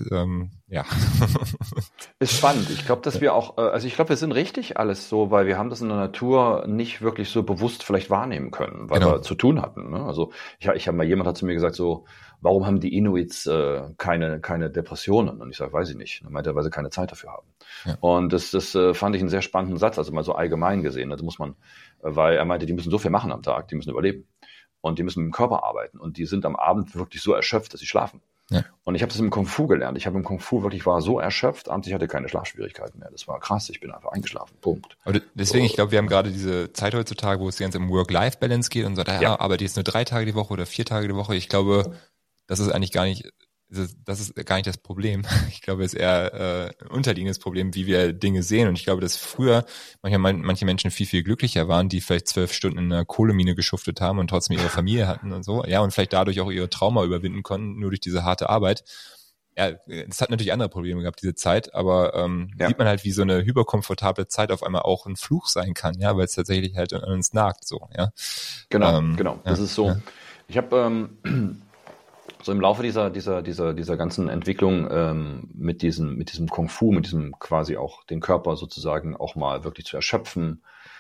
Ist spannend. Ich glaube, dass wir auch, wir sind richtig alles so, weil wir haben das in der Natur nicht wirklich so bewusst vielleicht wahrnehmen können, weil wir zu tun hatten. Ne? Also jemand hat zu mir gesagt so, warum haben die Inuits keine Depressionen? Und ich sage, weiß ich nicht. Er meinte, weil sie keine Zeit dafür haben. Ja. Und das fand ich einen sehr spannenden Satz, also mal so allgemein gesehen. Das muss man, weil er meinte, die müssen so viel machen am Tag, die müssen überleben. Und die müssen mit dem Körper arbeiten. Und die sind am Abend wirklich so erschöpft, dass sie schlafen. Ja. Und ich habe das im Kung Fu gelernt. Ich habe im Kung Fu war so erschöpft, abends, ich hatte keine Schlafschwierigkeiten mehr. Das war krass, ich bin einfach eingeschlafen. Punkt. Aber deswegen, ich glaube, wir haben gerade diese Zeit heutzutage, wo es ganz um Work-Life-Balance geht und so, arbeite ich jetzt nur 3 Tage die Woche oder 4 Tage die Woche. Ich glaube, das ist eigentlich gar nicht das Problem. Ich glaube, es ist eher ein unterliegendes Problem, wie wir Dinge sehen. Und ich glaube, dass früher manche Menschen viel, viel glücklicher waren, die vielleicht 12 Stunden in einer Kohlemine geschuftet haben und trotzdem ihre Familie hatten und so. Ja, und vielleicht dadurch auch ihre Trauma überwinden konnten, nur durch diese harte Arbeit. Ja, es hat natürlich andere Probleme gehabt, diese Zeit, aber sieht man halt, wie so eine hyperkomfortable Zeit auf einmal auch ein Fluch sein kann, ja, weil es tatsächlich halt an uns nagt, so, ja. Genau. Das ist so. Ja. Ich habe so im Laufe dieser ganzen Entwicklung mit diesem Kung Fu, mit diesem quasi auch den Körper sozusagen auch mal wirklich zu erschöpfen.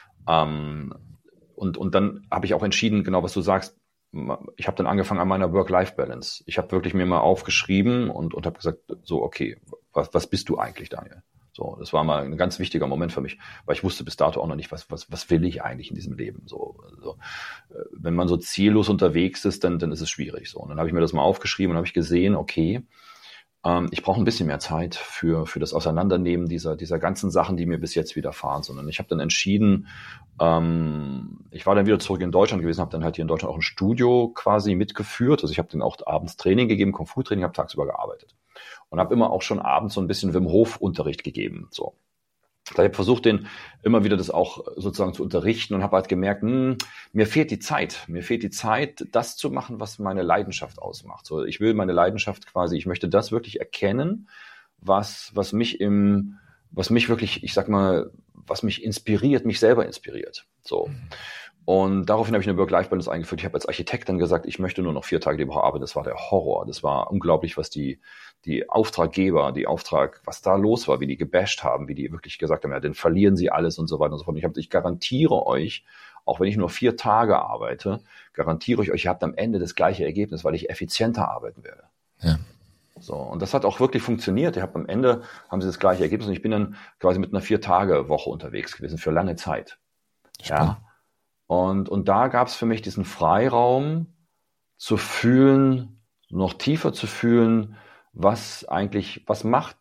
Und dann habe ich auch entschieden, genau was du sagst, ich habe dann angefangen an meiner Work-Life-Balance. Ich habe wirklich mir mal aufgeschrieben und habe gesagt, so okay, was bist du eigentlich, Daniel? So, das war mal ein ganz wichtiger Moment für mich, weil ich wusste bis dato auch noch nicht, was will ich eigentlich in diesem Leben? So, wenn man so ziellos unterwegs ist, dann ist es schwierig. So, und dann habe ich mir das mal aufgeschrieben und habe ich gesehen, okay, ich brauche ein bisschen mehr Zeit für das Auseinandernehmen dieser ganzen Sachen, die mir bis jetzt widerfahren sind. Und ich habe dann entschieden, ich war dann wieder zurück in Deutschland gewesen, habe dann halt hier in Deutschland auch ein Studio quasi mitgeführt. Also ich habe dann auch abends Training gegeben, Kung-Fu-Training, habe tagsüber gearbeitet. Und habe immer auch schon abends so ein bisschen Wim Hof Unterricht gegeben. So. Ich habe versucht, den immer wieder das auch sozusagen zu unterrichten und habe halt gemerkt, mir fehlt die Zeit. Mir fehlt die Zeit, das zu machen, was meine Leidenschaft ausmacht. So, ich will meine Leidenschaft quasi, ich möchte das wirklich erkennen, was mich wirklich, ich sag mal, was mich inspiriert, mich selber inspiriert. So. Und daraufhin habe ich eine Work-Life-Balance eingeführt. Ich habe als Architekt dann gesagt, ich möchte nur noch 4 Tage die Woche arbeiten. Das war der Horror. Das war unglaublich, was die Auftraggeber, was da los war, wie die gebasht haben, wie die wirklich gesagt haben, ja, dann verlieren sie alles und so weiter und so fort. Und ich garantiere euch, auch wenn ich nur 4 Tage arbeite, garantiere ich euch, ihr habt am Ende das gleiche Ergebnis, weil ich effizienter arbeiten werde. Ja. So, und das hat auch wirklich funktioniert. Am Ende haben sie das gleiche Ergebnis und ich bin dann quasi mit einer 4-Tage-Woche unterwegs gewesen für lange Zeit. Spannend. Ja. Und da gab es für mich diesen Freiraum zu fühlen, noch tiefer zu fühlen, was macht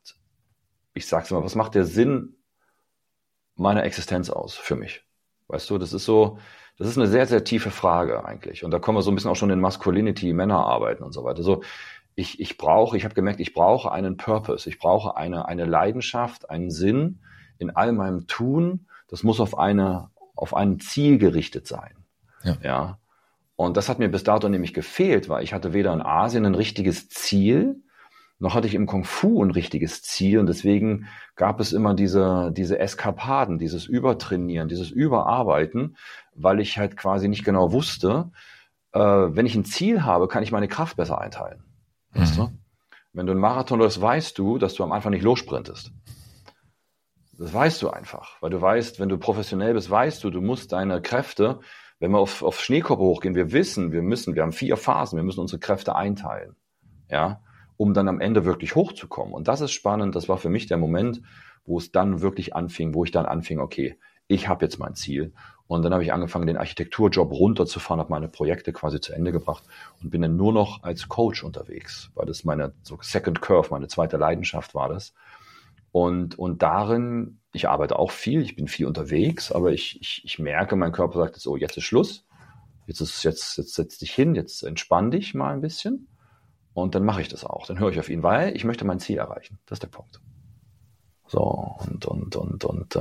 der Sinn meiner Existenz aus für mich? Weißt du, das ist eine sehr, sehr tiefe Frage eigentlich. Und da kommen wir so ein bisschen auch schon in Masculinity, Männerarbeiten und so weiter. So, ich habe gemerkt, ich brauche einen Purpose. Ich brauche eine Leidenschaft, einen Sinn in all meinem Tun. Das muss auf ein Ziel gerichtet sein. Ja. Und das hat mir bis dato nämlich gefehlt, weil ich hatte weder in Asien ein richtiges Ziel, noch hatte ich im Kung Fu ein richtiges Ziel. Und deswegen gab es immer diese Eskapaden, dieses Übertrainieren, dieses Überarbeiten, weil ich halt quasi nicht genau wusste, wenn ich ein Ziel habe, kann ich meine Kraft besser einteilen. Weißt du? Wenn du einen Marathon läufst, weißt du, dass du am Anfang nicht lossprintest. Das weißt du einfach, weil du weißt, wenn du professionell bist, weißt du musst deine Kräfte, wenn wir auf Schneekoppe hochgehen, wir haben 4 Phasen, wir müssen unsere Kräfte einteilen, ja, um dann am Ende wirklich hochzukommen. Und das ist spannend, das war für mich der Moment, wo ich dann anfing, okay, ich habe jetzt mein Ziel. Und dann habe ich angefangen, den Architekturjob runterzufahren, habe meine Projekte quasi zu Ende gebracht und bin dann nur noch als Coach unterwegs, weil das meine Second Curve, meine zweite Leidenschaft war das. Und darin, ich arbeite auch viel, ich bin viel unterwegs, aber ich merke, mein Körper sagt so, jetzt ist Schluss, jetzt setz dich hin, jetzt entspann dich mal ein bisschen und dann mache ich das auch. Dann höre ich auf ihn, weil ich möchte mein Ziel erreichen. Das ist der Punkt. So, und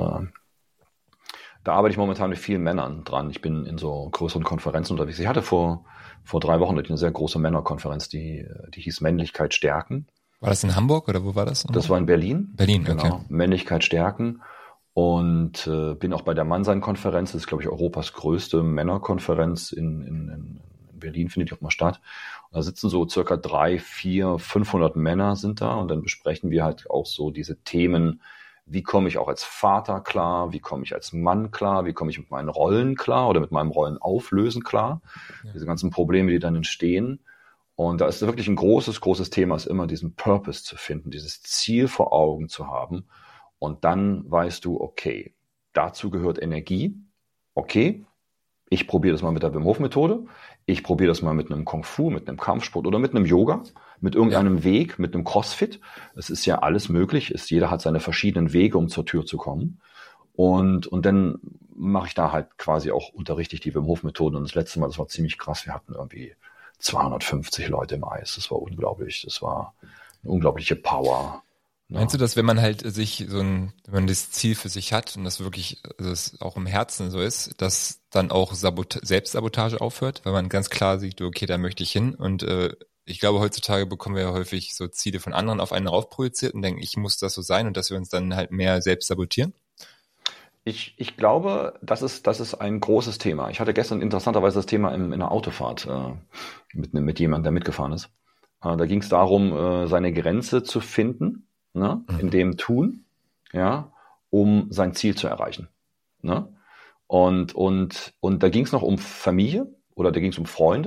da arbeite ich momentan mit vielen Männern dran. Ich bin in so größeren Konferenzen unterwegs. Ich hatte vor 3 Wochen eine sehr große Männerkonferenz, die hieß Männlichkeit stärken. War das in Hamburg oder wo war das? Das war in Berlin. Berlin, genau. Okay. Männlichkeit stärken. Und bin auch bei der Mannsein-Konferenz. Das ist, glaube ich, Europas größte Männerkonferenz in Berlin, findet die auch mal statt. Und da sitzen so circa 300, 400, 500 Männer sind da. Und dann besprechen wir halt auch so diese Themen. Wie komme ich auch als Vater klar? Wie komme ich als Mann klar? Wie komme ich mit meinen Rollen klar oder mit meinem Rollenauflösen klar? Ja. Diese ganzen Probleme, die dann entstehen. Und da ist wirklich ein großes Thema, ist immer diesen Purpose zu finden, dieses Ziel vor Augen zu haben. Und dann weißt du, okay, dazu gehört Energie. Okay, ich probiere das mal mit der Wim Hof Methode. Ich probiere das mal mit einem Kung Fu, mit einem Kampfsport oder mit einem Yoga, mit irgendeinem Weg, mit einem Crossfit. Es ist ja alles möglich. Jeder hat seine verschiedenen Wege, um zur Tür zu kommen. Und dann mache ich da halt quasi auch, unterrichte ich die Wim Hof Methode. Und das letzte Mal, das war ziemlich krass. Wir hatten irgendwie 250 Leute im Eis. Das war unglaublich. Das war eine unglaubliche Power. Meinst du, dass wenn man halt wenn man das Ziel für sich hat und das wirklich, also das auch im Herzen so ist, dass dann auch Selbstsabotage aufhört, weil man ganz klar sieht, okay, da möchte ich hin. Und ich glaube, heutzutage bekommen wir ja häufig so Ziele von anderen auf einen raufprojiziert und denken, ich muss das so sein und dass wir uns dann halt mehr selbst sabotieren? Ich glaube, das ist ein großes Thema. Ich hatte gestern interessanterweise das Thema in einer Autofahrt mit jemandem, der mitgefahren ist. Da ging es darum, seine Grenze zu finden, ne, in dem Tun, ja, um sein Ziel zu erreichen. Ne? Und da ging es noch um Familie oder da ging es um Freunde,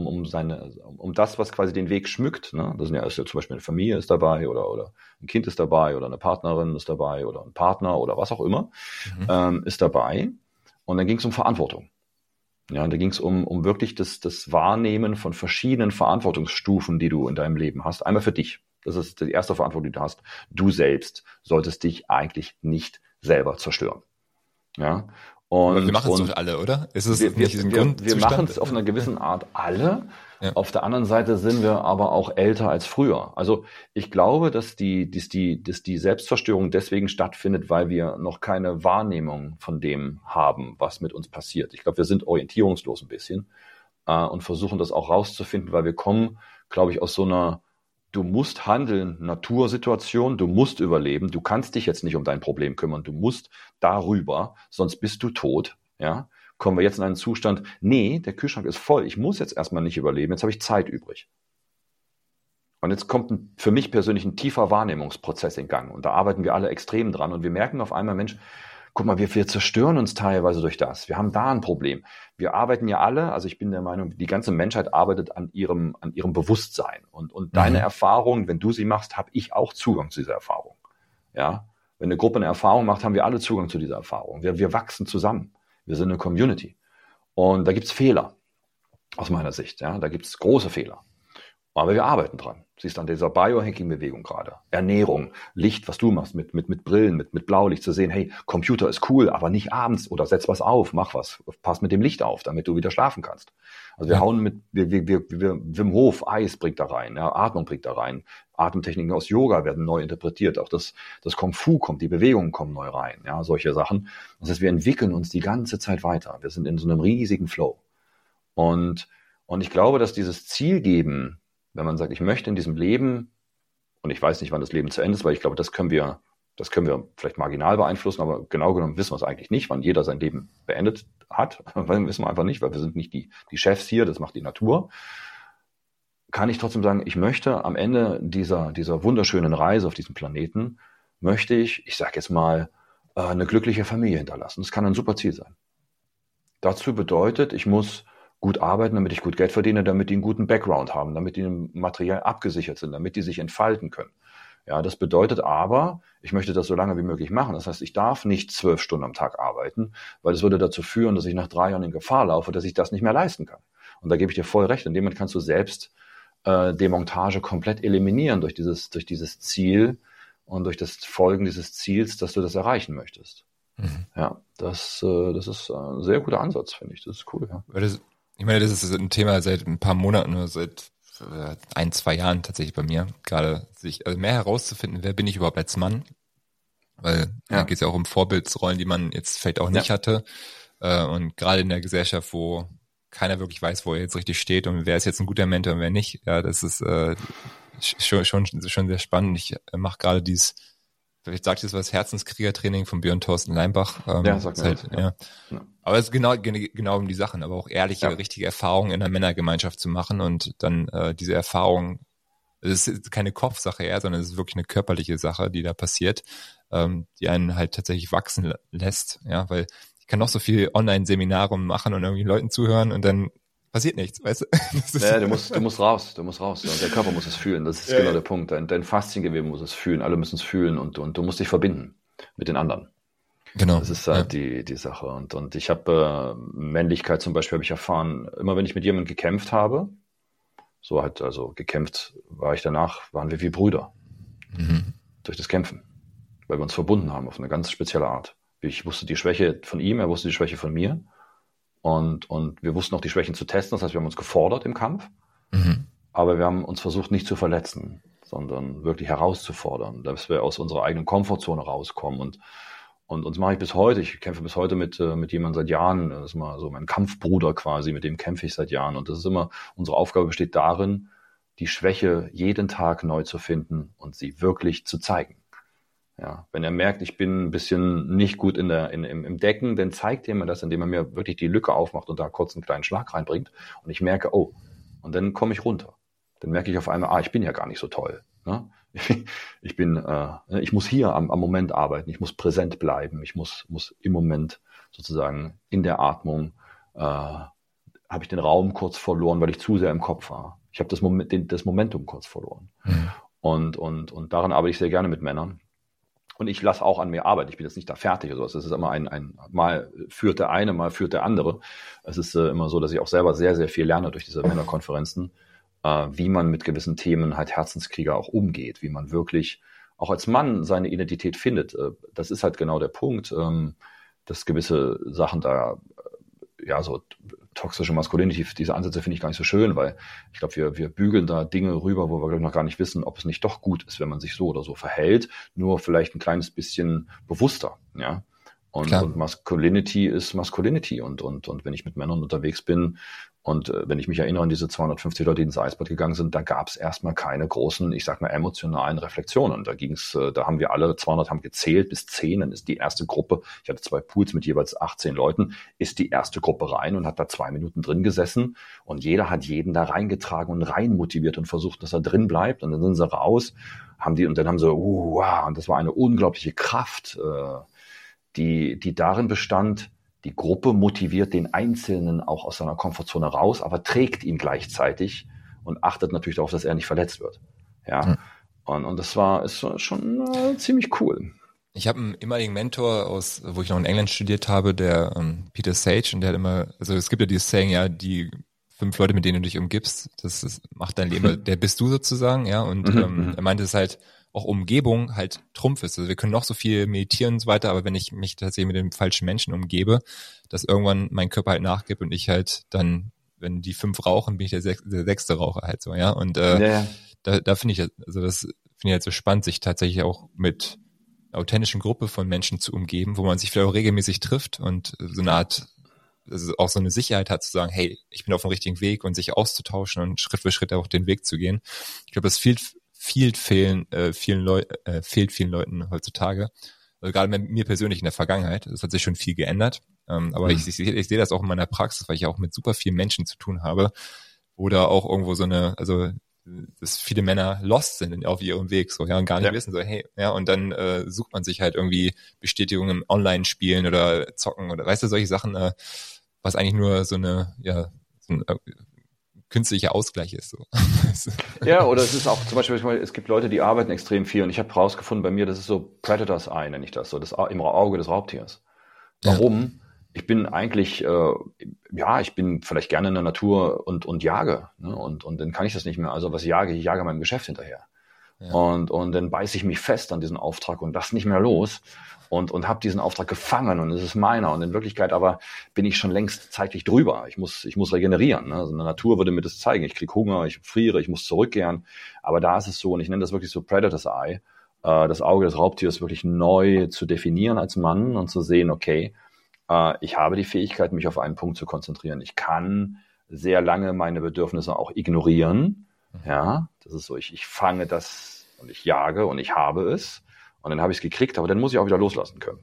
um das, was quasi den Weg schmückt. Ne? Das ist ja zum Beispiel eine Familie ist dabei oder ein Kind ist dabei oder eine Partnerin ist dabei oder ein Partner oder was auch immer ist dabei. Und dann ging es um Verantwortung. Ja, und da ging es um wirklich das Wahrnehmen von verschiedenen Verantwortungsstufen, die du in deinem Leben hast. Einmal für dich. Das ist die erste Verantwortung, die du hast. Du selbst solltest dich eigentlich nicht selber zerstören. Ja. Und wir machen es doch alle, oder? Ist es wir machen es auf einer gewissen Art alle, Ja. Auf der anderen Seite sind wir aber auch älter als früher. Also ich glaube, dass die Selbstzerstörung deswegen stattfindet, weil wir noch keine Wahrnehmung von dem haben, was mit uns passiert. Ich glaube, wir sind orientierungslos ein bisschen und versuchen das auch rauszufinden, weil wir kommen, glaube ich, aus so einer du musst handeln, Natursituation, du musst überleben, du kannst dich jetzt nicht um dein Problem kümmern, du musst darüber, sonst bist du tot, ja. Kommen wir jetzt in einen Zustand, nee, der Kühlschrank ist voll, ich muss jetzt erstmal nicht überleben, jetzt habe ich Zeit übrig. Und jetzt kommt für mich persönlich ein tiefer Wahrnehmungsprozess in Gang und da arbeiten wir alle extrem dran und wir merken auf einmal, Mensch, guck mal, wir zerstören uns teilweise durch das. Wir haben da ein Problem. Wir arbeiten ja alle, also ich bin der Meinung, die ganze Menschheit arbeitet an ihrem Bewusstsein. Und deine Erfahrung, wenn du sie machst, habe ich auch Zugang zu dieser Erfahrung. Ja? Wenn eine Gruppe eine Erfahrung macht, haben wir alle Zugang zu dieser Erfahrung. Wir wachsen zusammen. Wir sind eine Community. Und da gibt's Fehler, aus meiner Sicht. Ja? Da gibt's große Fehler. Aber wir arbeiten dran. Siehst an dieser Biohacking-Bewegung gerade. Ernährung, Licht, was du machst, mit Brillen, mit Blaulicht zu sehen, hey, Computer ist cool, aber nicht abends oder setz was auf, mach was, pass mit dem Licht auf, damit du wieder schlafen kannst. Also wir hauen Wim Hof, Eis bringt da rein, ja, Atmung bringt da rein. Atemtechniken aus Yoga werden neu interpretiert. Auch das Kung Fu kommt, die Bewegungen kommen neu rein, ja, solche Sachen. Das heißt, wir entwickeln uns die ganze Zeit weiter. Wir sind in so einem riesigen Flow. Und ich glaube, dass dieses Ziel geben, wenn man sagt, ich möchte in diesem Leben, und ich weiß nicht, wann das Leben zu Ende ist, weil ich glaube, das können wir vielleicht marginal beeinflussen, aber genau genommen wissen wir es eigentlich nicht, wann jeder sein Leben beendet hat, weil wissen wir einfach nicht, weil wir sind nicht die Chefs hier, das macht die Natur. Kann ich trotzdem sagen, ich möchte am Ende dieser wunderschönen Reise auf diesem Planeten, möchte ich sage jetzt mal, eine glückliche Familie hinterlassen. Das kann ein super Ziel sein. Dazu bedeutet, ich muss gut arbeiten, damit ich gut Geld verdiene, damit die einen guten Background haben, damit die materiell abgesichert sind, damit die sich entfalten können. Ja, das bedeutet aber, ich möchte das so lange wie möglich machen. Das heißt, ich darf nicht 12 Stunden am Tag arbeiten, weil es würde dazu führen, dass ich nach 3 Jahren in Gefahr laufe, dass ich das nicht mehr leisten kann. Und da gebe ich dir voll recht. In dem Moment kannst du selbst Demontage komplett eliminieren durch dieses Ziel und durch das Folgen dieses Ziels, dass du das erreichen möchtest. Mhm. Ja, das ist ein sehr guter Ansatz, finde ich. Das ist cool. Ja. Ich meine, das ist ein Thema seit ein paar Monaten oder seit 1-2 Jahren tatsächlich bei mir, gerade mehr herauszufinden, wer bin ich überhaupt als Mann, weil da geht es ja auch um Vorbildsrollen, die man jetzt vielleicht auch nicht hatte und gerade in der Gesellschaft, wo keiner wirklich weiß, wo er jetzt richtig steht und wer ist jetzt ein guter Mentor und wer nicht, ja, das ist schon sehr spannend. Ich mache gerade vielleicht sagt ihr was, Herzenskriegertraining von Björn Thorsten Leimbach. Sagt mir halt, ja. Aber es ist genau um die Sachen, aber auch ehrliche, richtige Erfahrungen in der Männergemeinschaft zu machen und dann diese Erfahrung, es ist keine Kopfsache eher, sondern es ist wirklich eine körperliche Sache, die da passiert, die einen halt tatsächlich wachsen lässt, ja, weil ich kann noch so viel Online-Seminare machen und irgendwie Leuten zuhören und dann passiert nichts, weißt du? Ja, du musst raus. Und der Körper muss es fühlen. Das ist genau der Punkt. Dein Fasziengewebe muss es fühlen. Alle müssen es fühlen und du musst dich verbinden mit den anderen. Genau. Das ist halt die Sache. Und ich habe Männlichkeit zum Beispiel habe ich erfahren, immer wenn ich mit jemandem gekämpft habe, gekämpft waren wir wie Brüder. Mhm. Durch das Kämpfen. Weil wir uns verbunden haben auf eine ganz spezielle Art. Ich wusste die Schwäche von ihm, er wusste die Schwäche von mir. Und wir wussten auch die Schwächen zu testen, das heißt, wir haben uns gefordert im Kampf, aber wir haben uns versucht, nicht zu verletzen, sondern wirklich herauszufordern, dass wir aus unserer eigenen Komfortzone rauskommen. Und das mache ich bis heute. Ich kämpfe bis heute mit jemandem seit Jahren, das ist mal so mein Kampfbruder quasi, mit dem kämpfe ich seit Jahren. Und das ist immer, unsere Aufgabe besteht darin, die Schwäche jeden Tag neu zu finden und sie wirklich zu zeigen. Ja, wenn er merkt, ich bin ein bisschen nicht gut im Decken, dann zeigt er mir das, indem er mir wirklich die Lücke aufmacht und da kurz einen kleinen Schlag reinbringt. Und ich merke, und dann komme ich runter. Dann merke ich auf einmal, ich bin ja gar nicht so toll. Ne? Ich muss hier am Moment arbeiten, ich muss präsent bleiben, ich muss im Moment sozusagen in der Atmung, habe ich den Raum kurz verloren, weil ich zu sehr im Kopf war. Ich habe das Momentum kurz verloren. Mhm. Und daran arbeite ich sehr gerne mit Männern. Und ich lasse auch an mir arbeiten. Ich bin jetzt nicht da fertig oder sowas. Es ist immer mal führt der eine, mal führt der andere. Es ist immer so, dass ich auch selber sehr, sehr viel lerne durch diese Männerkonferenzen, wie man mit gewissen Themen halt Herzenskrieger auch umgeht, wie man wirklich auch als Mann seine Identität findet. Das ist halt genau der Punkt, dass gewisse Sachen da ja, so toxische Masculinity, diese Ansätze finde ich gar nicht so schön, weil ich glaube, wir bügeln da Dinge rüber, wo wir glaube ich noch gar nicht wissen, ob es nicht doch gut ist, wenn man sich so oder so verhält, nur vielleicht ein kleines bisschen bewusster, ja. Und Masculinity ist Masculinity und wenn ich mit Männern unterwegs bin und wenn ich mich erinnere an diese 250 Leute, die ins Eisbad gegangen sind, da gab es erstmal keine großen, ich sag mal, emotionalen Reflexionen. Da haben wir alle 200 haben gezählt bis 10, dann ist die erste Gruppe, ich hatte 2 Pools mit jeweils 18 Leuten, ist die erste Gruppe rein und hat da 2 Minuten drin gesessen und jeder hat jeden da reingetragen und rein motiviert und versucht, dass er drin bleibt und dann sind sie raus, und dann haben sie, wow, und das war eine unglaubliche Kraft, die darin bestand, die Gruppe motiviert den Einzelnen auch aus seiner Komfortzone raus, aber trägt ihn gleichzeitig und achtet natürlich darauf, dass er nicht verletzt wird. Ja. Und das ist schon ziemlich cool. Ich habe einen ehemaligen Mentor wo ich noch in England studiert habe, der Peter Sage, und der hat immer, also es gibt ja dieses Saying, ja, die 5 Leute, mit denen du dich umgibst, das macht dein Leben, der bist du sozusagen, ja, und er meinte es halt, auch Umgebung halt Trumpf ist. Also wir können noch so viel meditieren und so weiter, aber wenn ich mich tatsächlich mit den falschen Menschen umgebe, dass irgendwann mein Körper halt nachgibt und ich halt dann, wenn die 5 rauchen, bin ich der 6. Raucher halt so, ja. Und da finde ich, also das finde ich halt so spannend, sich tatsächlich auch mit einer authentischen Gruppe von Menschen zu umgeben, wo man sich vielleicht auch regelmäßig trifft und so eine Art, also auch so eine Sicherheit hat zu sagen, hey, ich bin auf dem richtigen Weg, und sich auszutauschen und Schritt für Schritt auch den Weg zu gehen. Ich glaube, das fehlt vielen Leuten heutzutage. Also gerade bei mir persönlich in der Vergangenheit. Es hat sich schon viel geändert. Aber ich sehe das auch in meiner Praxis, weil ich auch mit super vielen Menschen zu tun habe. Oder auch irgendwo dass viele Männer lost sind auf ihrem Weg, so, ja, und gar nicht wissen, so, hey, ja, und dann sucht man sich halt irgendwie Bestätigung im Online-Spielen oder Zocken oder, weißt du, solche Sachen, was eigentlich nur so ein künstlicher Ausgleich ist, so. Ja, oder es ist auch zum Beispiel, es gibt Leute, die arbeiten extrem viel, und ich habe rausgefunden bei mir, das ist so Predator's Eye, nenne ich das so, das im Auge des Raubtiers. Warum? Ja. Ich bin eigentlich, ich bin vielleicht gerne in der Natur und jage, ne? Und dann kann ich das nicht mehr. Also was jage? Ich jage meinem Geschäft hinterher. Ja. Und dann beiße ich mich fest an diesen Auftrag und lass nicht mehr los und habe diesen Auftrag gefangen und es ist meiner. Und in Wirklichkeit aber bin ich schon längst zeitlich drüber. Ich muss regenerieren. Ne? Also in der Natur würde mir das zeigen. Ich kriege Hunger, ich friere, ich muss zurückkehren. Aber da ist es so, und ich nenne das wirklich so Predator's Eye, das Auge des Raubtiers wirklich neu zu definieren als Mann und zu sehen, okay, ich habe die Fähigkeit, mich auf einen Punkt zu konzentrieren. Ich kann sehr lange meine Bedürfnisse auch ignorieren. Ja, das ist so, ich fange das und ich jage und ich habe es und dann habe ich es gekriegt, aber dann muss ich auch wieder loslassen können.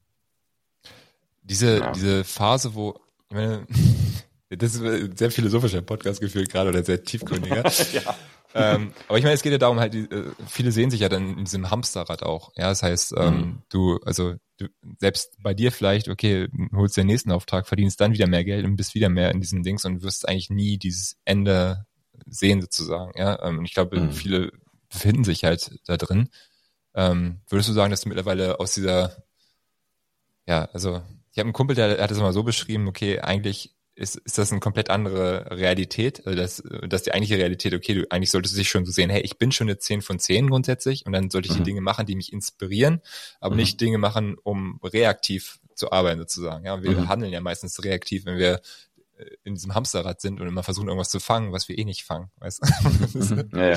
Diese Phase, wo, ich meine, das ist ein sehr philosophischer Podcast gefühlt gerade oder sehr tiefgründiger. Ja. Aber ich meine, es geht ja darum, halt, viele sehen sich ja dann in diesem Hamsterrad auch. Ja, das heißt, du selbst bei dir vielleicht, okay, holst den nächsten Auftrag, verdienst dann wieder mehr Geld und bist wieder mehr in diesen Dings und wirst eigentlich nie dieses Ende sehen sozusagen. Ja, und ich glaube, viele befinden sich halt da drin. Würdest du sagen, dass du mittlerweile aus dieser, ja, also ich habe einen Kumpel, der hat es mal so beschrieben, okay, eigentlich ist das eine komplett andere Realität, dass die eigentliche Realität, okay, eigentlich solltest du dich schon so sehen, hey, ich bin schon eine 10 von 10 grundsätzlich, und dann sollte ich die Dinge machen, die mich inspirieren, aber nicht Dinge machen, um reaktiv zu arbeiten sozusagen. Ja, und wir handeln ja meistens reaktiv, wenn wir in diesem Hamsterrad sind und immer versuchen, irgendwas zu fangen, was wir eh nicht fangen, weißt du? Ja.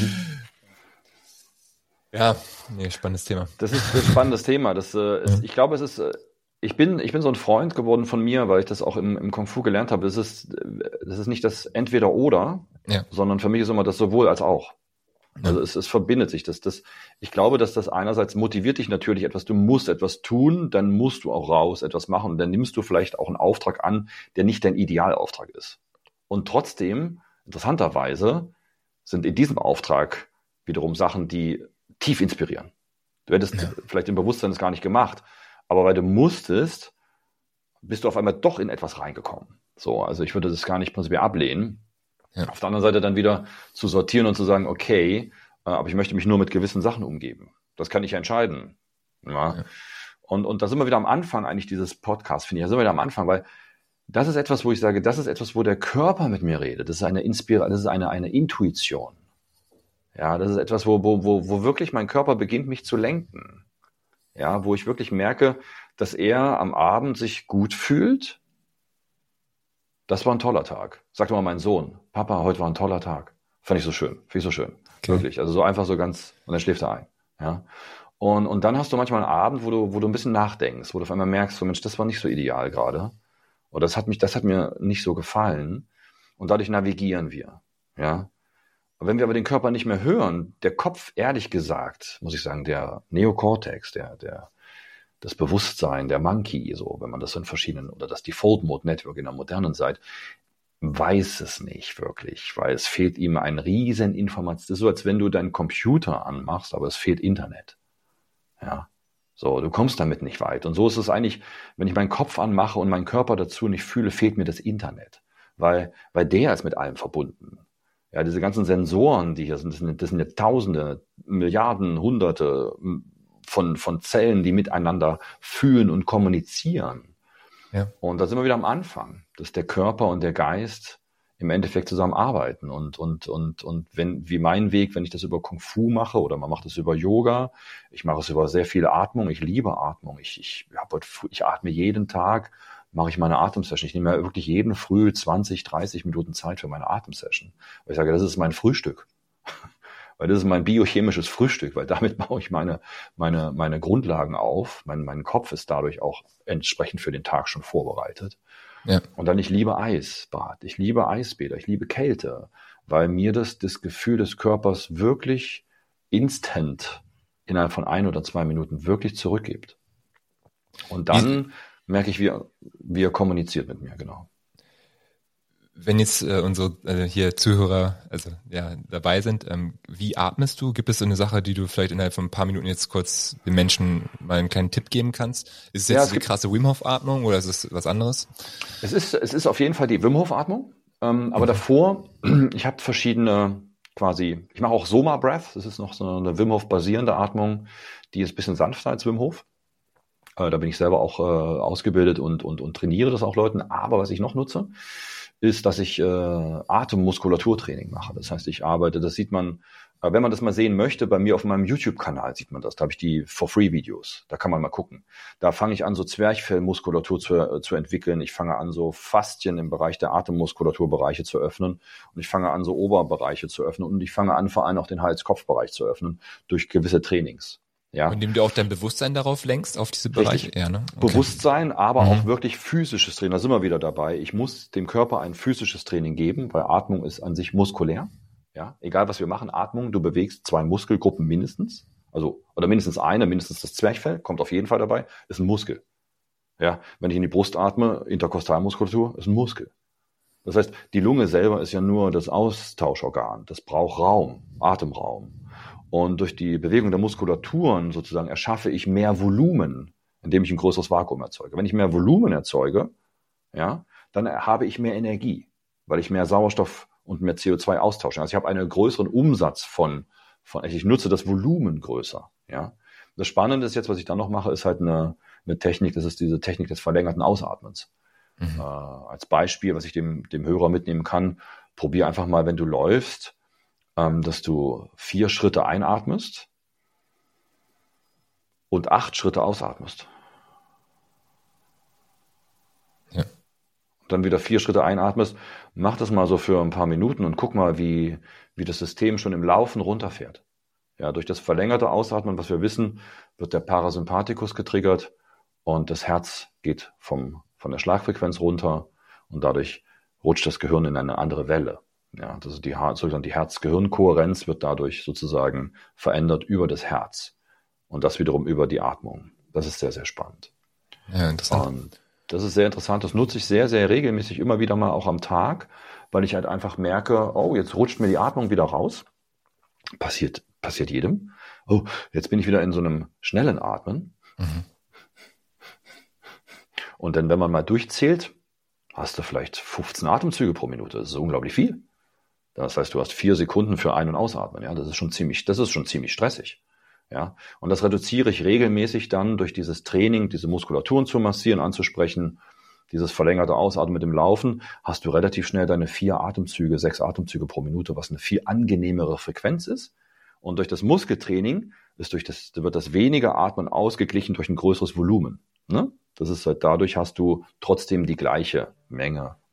Ja, nee, spannendes Thema. Das ist ein spannendes Thema. Ich glaube, ich bin so ein Freund geworden von mir, weil ich das auch im Kung Fu gelernt habe. Das ist nicht das Entweder-Oder, sondern für mich ist immer das sowohl als auch. Also es verbindet sich. Ich glaube, dass das einerseits motiviert dich natürlich etwas, du musst etwas tun, dann musst du auch raus etwas machen und dann nimmst du vielleicht auch einen Auftrag an, der nicht dein Idealauftrag ist. Und trotzdem, interessanterweise, sind in diesem Auftrag wiederum Sachen, die tief inspirieren. Du hättest vielleicht im Bewusstsein das gar nicht gemacht, aber weil du musstest, bist du auf einmal doch in etwas reingekommen. So, also ich würde das gar nicht prinzipiell ablehnen. Ja. Auf der anderen Seite dann wieder zu sortieren und zu sagen, okay, aber ich möchte mich nur mit gewissen Sachen umgeben. Das kann ich entscheiden. Ja. Und da sind wir wieder am Anfang eigentlich dieses Podcasts, finde ich. Da sind wir wieder am Anfang, weil das ist etwas, wo ich sage, das ist etwas, wo der Körper mit mir redet. Das ist eine Intuition. Ja, das ist etwas, wo wirklich mein Körper beginnt, mich zu lenken. Ja, wo ich wirklich merke, dass er am Abend sich gut fühlt, das war ein toller Tag. Sagte mal mein Sohn, Papa, heute war ein toller Tag. Fand ich so schön, finde ich so schön. Okay. Wirklich, also so einfach so ganz, und dann schläft er ein. Ja. Und dann hast du manchmal einen Abend, wo du ein bisschen nachdenkst, wo du auf einmal merkst, so Mensch, das war nicht so ideal gerade. Oder das hat mir nicht so gefallen. Und dadurch navigieren wir. Ja. Und wenn wir aber den Körper nicht mehr hören, der Kopf, ehrlich gesagt, muss ich sagen, der Neokortex, das Bewusstsein, der Monkey, so, wenn man das in verschiedenen, oder das Default Mode Network in der modernen Zeit, weiß es nicht wirklich, weil es fehlt ihm ein riesen Information. Das ist so, als wenn du deinen Computer anmachst, aber es fehlt Internet. Ja. So, du kommst damit nicht weit. Und so ist es eigentlich, wenn ich meinen Kopf anmache und meinen Körper dazu nicht fühle, fehlt mir das Internet. Weil der ist mit allem verbunden. Ja, diese ganzen Sensoren, die hier sind, das sind ja Tausende, Milliarden, Hunderte von Zellen, die miteinander fühlen und kommunizieren. Ja. Und da sind wir wieder am Anfang, dass der Körper und der Geist im Endeffekt zusammenarbeiten. Und wie mein Weg, wenn ich das über Kung Fu mache oder man macht das über Yoga, ich mache es über sehr viel Atmung, ich liebe Atmung. Ich atme jeden Tag, mache ich meine Atemsession. Ich nehme mir wirklich jeden Früh 20, 30 Minuten Zeit für meine Atemsession. Weil ich sage, das ist mein Frühstück. Weil das ist mein biochemisches Frühstück, weil damit baue ich meine Grundlagen auf. Mein Kopf ist dadurch auch entsprechend für den Tag schon vorbereitet. Ja. Und dann, ich liebe Eisbad, ich liebe Eisbäder, ich liebe Kälte, weil mir das Gefühl des Körpers wirklich instant innerhalb von 1 oder 2 Minuten wirklich zurückgibt. Und dann merke ich, wie er kommuniziert mit mir, genau. Wenn jetzt unsere hier Zuhörer dabei sind, wie atmest du? Gibt es so eine Sache, die du vielleicht innerhalb von ein paar Minuten jetzt kurz den Menschen mal einen kleinen Tipp geben kannst? Ist es jetzt die krasse Wim Hof Atmung oder ist es was anderes? Es ist auf jeden Fall die Wim Hof Atmung, aber davor, ich habe verschiedene ich mache auch Soma Breath, das ist noch so eine Wim Hof basierende Atmung, die ist ein bisschen sanfter als Wim Hof. Da bin ich selber auch ausgebildet und trainiere das auch Leuten. Aber was ich noch nutze, ist, dass ich Atemmuskulaturtraining mache. Das heißt, ich arbeite, das sieht man, wenn man das mal sehen möchte, bei mir auf meinem YouTube-Kanal sieht man das. Da habe ich die For-Free-Videos. Da kann man mal gucken. Da fange ich an, so Zwerchfellmuskulatur zu entwickeln. Ich fange an, so Faszien im Bereich der Atemmuskulaturbereiche zu öffnen. Und ich fange an, so Oberbereiche zu öffnen. Und ich fange an, vor allem auch den Hals-Kopf-Bereich zu öffnen durch gewisse Trainings. Ja. Und indem du auch dein Bewusstsein darauf lenkst, auf diese Bereiche? Ja, ne? Okay. Bewusstsein, aber auch wirklich physisches Training. Da sind wir wieder dabei. Ich muss dem Körper ein physisches Training geben, weil Atmung ist an sich muskulär. Ja, egal was wir machen, Atmung, du bewegst 2 Muskelgruppen mindestens. Also, oder mindestens das Zwerchfell, kommt auf jeden Fall dabei, ist ein Muskel. Ja, wenn ich in die Brust atme, Interkostalmuskulatur, ist ein Muskel. Das heißt, die Lunge selber ist ja nur das Austauschorgan. Das braucht Raum, Atemraum. Und durch die Bewegung der Muskulaturen sozusagen erschaffe ich mehr Volumen, indem ich ein größeres Vakuum erzeuge. Wenn ich mehr Volumen erzeuge, ja, dann habe ich mehr Energie, weil ich mehr Sauerstoff und mehr CO2 austausche. Also ich habe einen größeren Umsatz ich nutze das Volumen größer. Ja. Das Spannende ist jetzt, was ich dann noch mache, ist halt eine Technik, das ist diese Technik des verlängerten Ausatmens. Als Beispiel, was ich dem Hörer mitnehmen kann, probier einfach mal, wenn du läufst, dass du 4 Schritte einatmest und 8 Schritte ausatmest. Ja. Und dann wieder 4 Schritte einatmest. Mach das mal so für ein paar Minuten und guck mal, wie das System schon im Laufen runterfährt. Ja, durch das verlängerte Ausatmen, was wir wissen, wird der Parasympathikus getriggert und das Herz geht von der Schlagfrequenz runter und dadurch rutscht das Gehirn in eine andere Welle. Ja, das ist die Herz-Gehirn-Kohärenz wird dadurch sozusagen verändert über das Herz und das wiederum über die Atmung. Das ist sehr, sehr spannend. Ja, interessant. Und das ist sehr interessant. Das nutze ich sehr, sehr regelmäßig immer wieder mal auch am Tag, weil ich halt einfach merke, oh, jetzt rutscht mir die Atmung wieder raus. Passiert jedem. Oh, jetzt bin ich wieder in so einem schnellen Atmen. Und dann, wenn man mal durchzählt, hast du vielleicht 15 Atemzüge pro Minute. Das ist unglaublich viel. Das heißt, du hast 4 Sekunden für Ein- und Ausatmen. Ja, das ist schon ziemlich stressig. Ja, und das reduziere ich regelmäßig dann durch dieses Training, diese Muskulaturen zu massieren, anzusprechen, dieses verlängerte Ausatmen mit dem Laufen, hast du relativ schnell deine 6 Atemzüge pro Minute, was eine viel angenehmere Frequenz ist. Und durch das Muskeltraining wird das weniger Atmen ausgeglichen durch ein größeres Volumen. Ne? Das ist halt, dadurch hast du trotzdem die gleiche Menge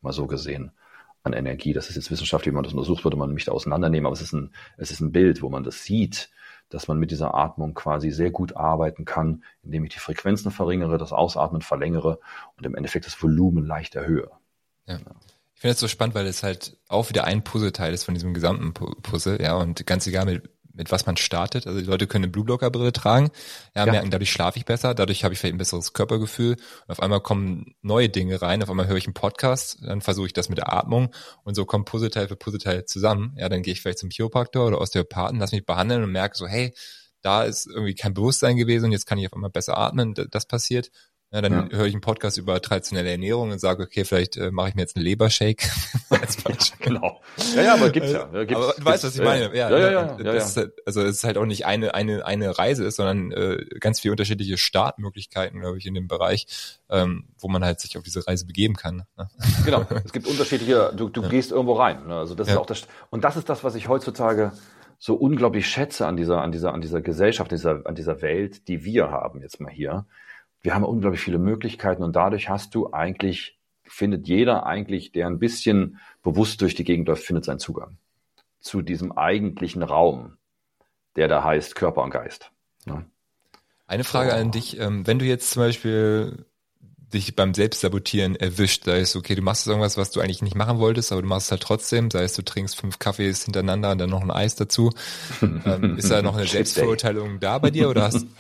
mal so gesehen, an Energie. Das ist jetzt wissenschaftlich, wie man das untersucht, würde man mich da auseinandernehmen, aber es ist ein Bild, wo man das sieht, dass man mit dieser Atmung quasi sehr gut arbeiten kann, indem ich die Frequenzen verringere, das Ausatmen verlängere und im Endeffekt das Volumen leicht erhöhe. Ja. Ich finde das so spannend, weil es halt auch wieder ein Puzzleteil ist von diesem gesamten Puzzle, ja, und ganz egal mit was man startet. Also die Leute können eine Blueblocker-Brille tragen, ja, merken, dadurch schlafe ich besser, dadurch habe ich vielleicht ein besseres Körpergefühl und auf einmal kommen neue Dinge rein, auf einmal höre ich einen Podcast, dann versuche ich das mit der Atmung und so kommt Puzzleteil für Puzzleteil zusammen. Ja, dann gehe ich vielleicht zum Chiropraktor oder Osteopathen, lass mich behandeln und merke so, hey, da ist irgendwie kein Bewusstsein gewesen und jetzt kann ich auf einmal besser atmen, das passiert. Ja, dann höre ich einen Podcast über traditionelle Ernährung und sage, okay, vielleicht mache ich mir jetzt einen Lebershake. Genau. Ja, aber gibt's ja. Aber du weißt, was ich meine. Ja. Also es ist halt auch nicht eine Reise ist, sondern ganz viele unterschiedliche Startmöglichkeiten, glaube ich, in dem Bereich, wo man halt sich auf diese Reise begeben kann. Ne? Genau. Es gibt unterschiedliche, du gehst irgendwo rein. Ne? Also das ist auch das, und das ist das, was ich heutzutage so unglaublich schätze an dieser Gesellschaft, an dieser Welt, die wir haben jetzt mal hier. Wir haben unglaublich viele Möglichkeiten und dadurch findet jeder eigentlich, der ein bisschen bewusst durch die Gegend läuft, findet seinen Zugang zu diesem eigentlichen Raum, der da heißt Körper und Geist. Ja. Eine Frage an dich, wenn du jetzt zum Beispiel dich beim Selbstsabotieren erwischt, sei es okay, du machst irgendwas, was du eigentlich nicht machen wolltest, aber du machst es halt trotzdem, sei es du trinkst 5 Kaffees hintereinander und dann noch ein Eis dazu. Ist da noch eine Selbstverurteilung da bei dir oder hast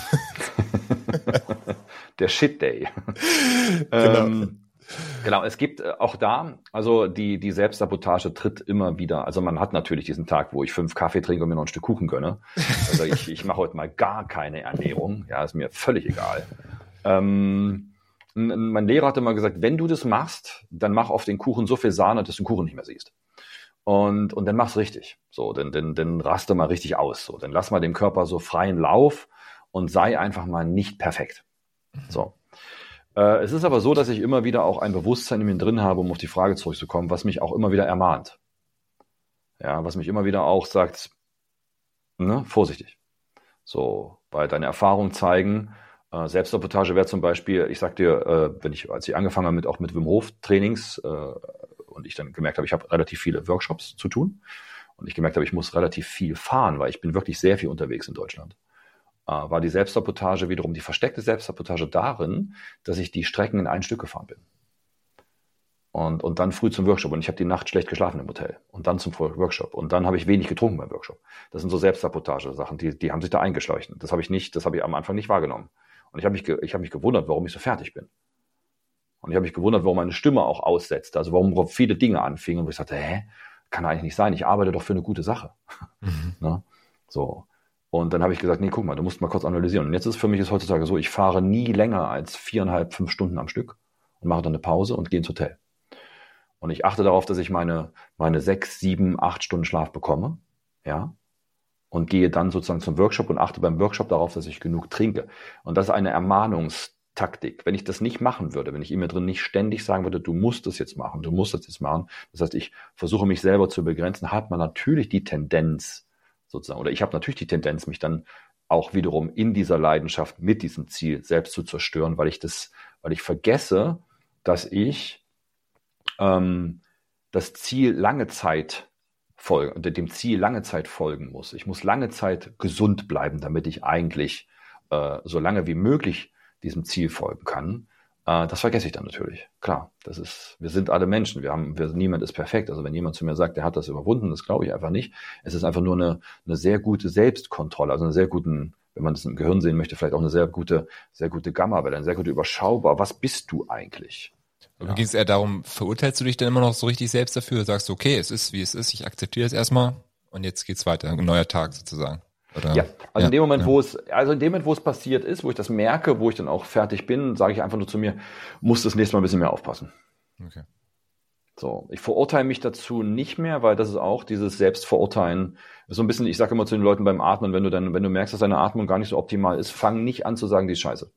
der Shit Day. Genau, es gibt auch da, also die Selbstsabotage tritt immer wieder. Also man hat natürlich diesen Tag, wo ich 5 Kaffee trinke und mir noch ein Stück Kuchen gönne. Also ich mache heute mal gar keine Ernährung. Ja, ist mir völlig egal. Mein Lehrer hat immer gesagt, wenn du das machst, dann mach auf den Kuchen so viel Sahne, dass du den Kuchen nicht mehr siehst. Und dann mach's richtig. So, dann raste mal richtig aus. So, dann lass mal dem Körper so freien Lauf und sei einfach mal nicht perfekt. So. Es ist aber so, dass ich immer wieder auch ein Bewusstsein in mir drin habe, um auf die Frage zurückzukommen, was mich auch immer wieder ermahnt. Ja, was mich immer wieder auch sagt, ne, vorsichtig. So, weil deine Erfahrungen zeigen, Selbstsabotage wäre zum Beispiel, ich sag dir, als ich angefangen habe mit Wim Hof Trainings und ich dann gemerkt habe, ich habe relativ viele Workshops zu tun und ich gemerkt habe, ich muss relativ viel fahren, weil ich bin wirklich sehr viel unterwegs in Deutschland. War die Selbstsabotage wiederum die versteckte Selbstsabotage darin, dass ich die Strecken in ein Stück gefahren bin. Und dann früh zum Workshop und ich habe die Nacht schlecht geschlafen im Hotel und dann zum Workshop und dann habe ich wenig getrunken beim Workshop. Das sind so Selbstsabotage-Sachen, die haben sich da eingeschleicht. Das habe ich am Anfang nicht wahrgenommen. Und ich habe mich gewundert, warum ich so fertig bin. Und ich habe mich gewundert, warum meine Stimme auch aussetzt, also warum viele Dinge anfingen und wo ich sagte, kann eigentlich nicht sein, ich arbeite doch für eine gute Sache. Ne? So. Und dann habe ich gesagt, nee, guck mal, du musst mal kurz analysieren. Und jetzt ist für mich heutzutage so, ich fahre nie länger als 4,5, 5 Stunden am Stück und mache dann eine Pause und gehe ins Hotel. Und ich achte darauf, dass ich meine 6, 7, 8 Stunden Schlaf bekomme, ja, und gehe dann sozusagen zum Workshop und achte beim Workshop darauf, dass ich genug trinke. Und das ist eine Ermahnungstaktik. Wenn ich das nicht machen würde, wenn ich in mir drin nicht ständig sagen würde, du musst das jetzt machen, du musst das jetzt machen, das heißt, ich versuche mich selber zu begrenzen, hat man natürlich die Tendenz, sozusagen, oder ich habe natürlich die Tendenz, mich dann auch wiederum in dieser Leidenschaft mit diesem Ziel selbst zu zerstören, weil ich vergesse, dass ich das Ziel dem Ziel lange Zeit folgen muss. Ich muss lange Zeit gesund bleiben, damit ich eigentlich so lange wie möglich diesem Ziel folgen kann. Das vergesse ich dann natürlich. Klar, wir sind alle Menschen. Niemand ist perfekt. Also wenn jemand zu mir sagt, der hat das überwunden, das glaube ich einfach nicht. Es ist einfach nur eine sehr gute Selbstkontrolle, also eine sehr guten, wenn man das im Gehirn sehen möchte, vielleicht auch eine sehr gute Gammawelle, eine sehr gute Überschaubar. Was bist du eigentlich? Ja. Ging es eher darum, verurteilst du dich dann immer noch so richtig selbst dafür? Sagst du, okay, es ist, wie es ist, ich akzeptiere es erstmal und jetzt geht's weiter, ein neuer Tag sozusagen. Oder? Ja, also in dem Moment, wo es passiert ist, wo ich das merke, wo ich dann auch fertig bin, sage ich einfach nur zu mir, muss das nächste Mal ein bisschen mehr aufpassen. Okay. So, ich verurteile mich dazu nicht mehr, weil das ist auch dieses Selbstverurteilen. So ein bisschen, ich sage immer zu den Leuten beim Atmen, wenn du merkst, dass deine Atmung gar nicht so optimal ist, fang nicht an zu sagen, die ist scheiße.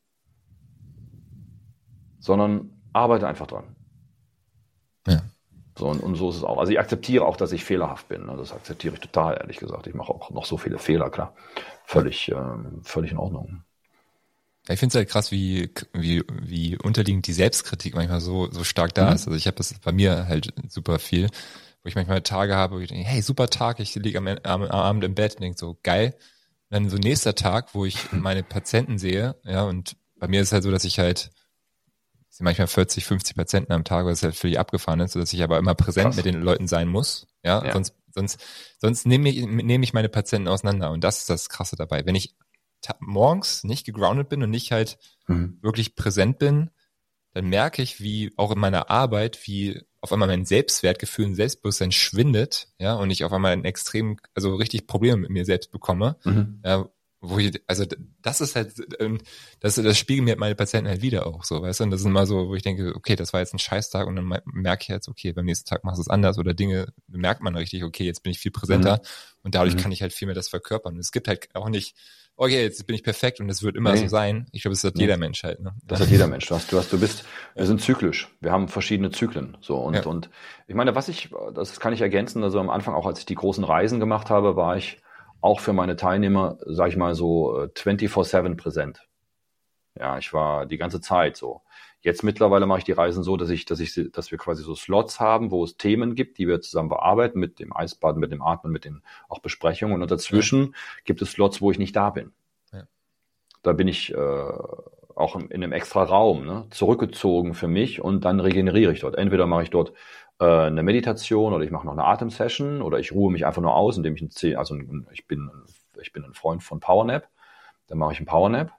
Sondern arbeite einfach dran. Ja. So, und so ist es auch. Also ich akzeptiere auch, dass ich fehlerhaft bin. Das akzeptiere ich total, ehrlich gesagt. Ich mache auch noch so viele Fehler, klar. Völlig in Ordnung. Ja, ich finde es halt krass, wie unterliegend die Selbstkritik manchmal so stark da ist. Also ich habe das bei mir halt super viel, wo ich manchmal Tage habe, wo ich denke, hey, super Tag, ich liege am Abend im Bett und denke so, geil. Und dann so nächster Tag, wo ich meine Patienten sehe, ja, und bei mir ist es halt so, dass ich halt manchmal 40, 50 Patienten am Tag, was halt völlig abgefahren ist, sodass ich aber immer präsent mit den Leuten sein muss. Ja. Sonst nehme ich meine Patienten auseinander. Und das ist das Krasse dabei. Wenn ich morgens nicht gegroundet bin und nicht halt wirklich präsent bin, dann merke ich, wie auch in meiner Arbeit, wie auf einmal mein Selbstwertgefühl und Selbstbewusstsein schwindet, ja, und ich auf einmal also richtig Probleme mit mir selbst bekomme, ja, also das ist halt, das spiegeln mir meine Patienten halt wieder auch so, weißt du, und das ist immer so, wo ich denke, okay, das war jetzt ein Scheißtag und dann merke ich jetzt, okay, beim nächsten Tag machst du es anders oder Dinge, merkt man richtig, okay, jetzt bin ich viel präsenter und dadurch kann ich halt viel mehr das verkörpern. Und es gibt halt auch nicht, okay, jetzt bin ich perfekt und es wird immer so sein. Ich glaube, das hat jeder Mensch halt, ne? Das hat jeder Mensch. Wir sind zyklisch. Wir haben verschiedene Zyklen, so. Und ich meine, das kann ich ergänzen, also am Anfang auch, als ich die großen Reisen gemacht habe, war ich auch für meine Teilnehmer, sag ich mal so, 24/7 präsent. Ja, ich war die ganze Zeit so. Jetzt mittlerweile mache ich die Reisen so, dass wir quasi so Slots haben, wo es Themen gibt, die wir zusammen bearbeiten, mit dem Eisbaden, mit dem Atmen, mit den auch Besprechungen. Und dazwischen gibt es Slots, wo ich nicht da bin. Ja. Da bin ich auch in einem extra Raum, ne, zurückgezogen für mich und dann regeneriere ich dort. Entweder mache ich dort eine Meditation oder ich mache noch eine Atemsession oder ich ruhe mich einfach nur aus, indem ich ich bin ein Freund von Powernap, dann mache ich einen Powernap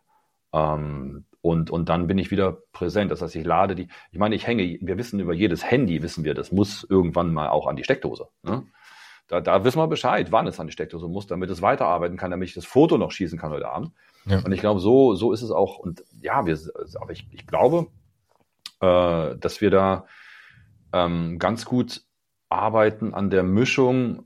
und dann bin ich wieder präsent. Das heißt, wir wissen über jedes Handy, das muss irgendwann mal auch an die Steckdose. Ne? Da wissen wir Bescheid, wann es an die Steckdose muss, damit es weiterarbeiten kann, damit ich das Foto noch schießen kann heute Abend. Ja. Und ich glaube, so ist es auch. Und ja, aber ich glaube, dass wir da ganz gut arbeiten an der Mischung,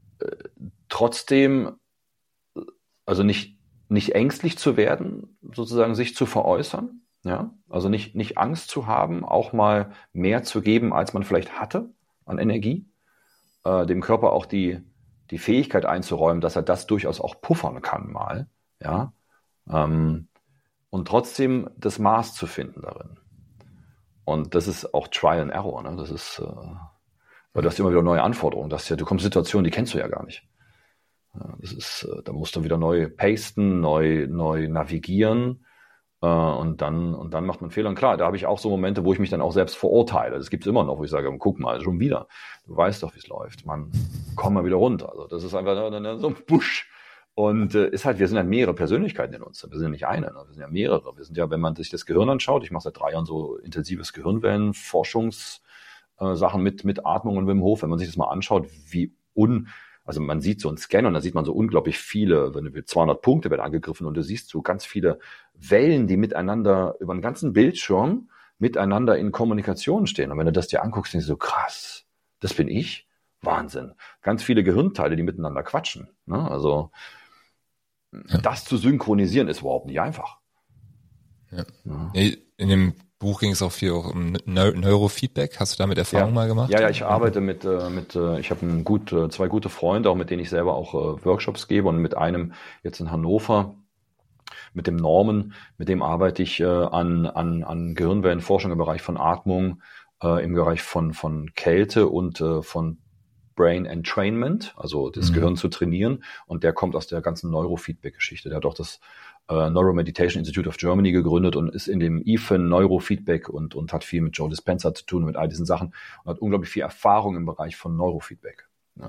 trotzdem, also nicht ängstlich zu werden, sozusagen sich zu veräußern, ja, also nicht Angst zu haben, auch mal mehr zu geben, als man vielleicht hatte an Energie, dem Körper auch die Fähigkeit einzuräumen, dass er das durchaus auch puffern kann mal, ja, und trotzdem das Maß zu finden darin. Und das ist auch Trial and Error, ne? Das ist, weil du hast immer wieder neue Anforderungen. Du kommst in Situationen, die kennst du ja gar nicht. Das ist, da musst du wieder neu pasten, neu navigieren, und dann macht man Fehler. Und klar, da habe ich auch so Momente, wo ich mich dann auch selbst verurteile. Das gibt es immer noch, wo ich sage, guck mal, schon wieder. Du weißt doch, wie es läuft. Man, komm mal wieder runter. Also das ist einfach so ein Busch. Und ist halt, wir sind ja mehrere Persönlichkeiten in uns. Wir sind ja nicht eine, ne? Wir sind ja mehrere. Wir sind ja, wenn man sich das Gehirn anschaut, ich mache seit 3 Jahren so intensives Gehirnwellen-Forschungssachen mit Atmung und Wim Hof. Wenn man sich das mal anschaut, also man sieht so einen Scan und da sieht man so unglaublich viele, wenn du 200 Punkte werden angegriffen und du siehst so ganz viele Wellen, die miteinander über den ganzen Bildschirm miteinander in Kommunikation stehen. Und wenn du das dir anguckst, denkst du so, krass, das bin ich? Wahnsinn. Ganz viele Gehirnteile, die miteinander quatschen. Ne? Also das zu synchronisieren ist überhaupt nicht einfach. Ja. In dem Buch ging es auch viel um Neurofeedback. Hast du damit Erfahrung mal gemacht? Ja, ich arbeite ich habe 2 gute Freunde, auch mit denen ich selber auch Workshops gebe und mit einem jetzt in Hannover, mit dem Norman, mit dem arbeite ich an Gehirnwellenforschung im Bereich von Atmung, im Bereich von Kälte und von Brain Entrainment, also das Gehirn zu trainieren. Und der kommt aus der ganzen Neurofeedback-Geschichte. Der hat auch das Neuromeditation Institute of Germany gegründet und ist in dem IFEN Neurofeedback und hat viel mit Joe Dispenza zu tun, mit all diesen Sachen und hat unglaublich viel Erfahrung im Bereich von Neurofeedback. Ja.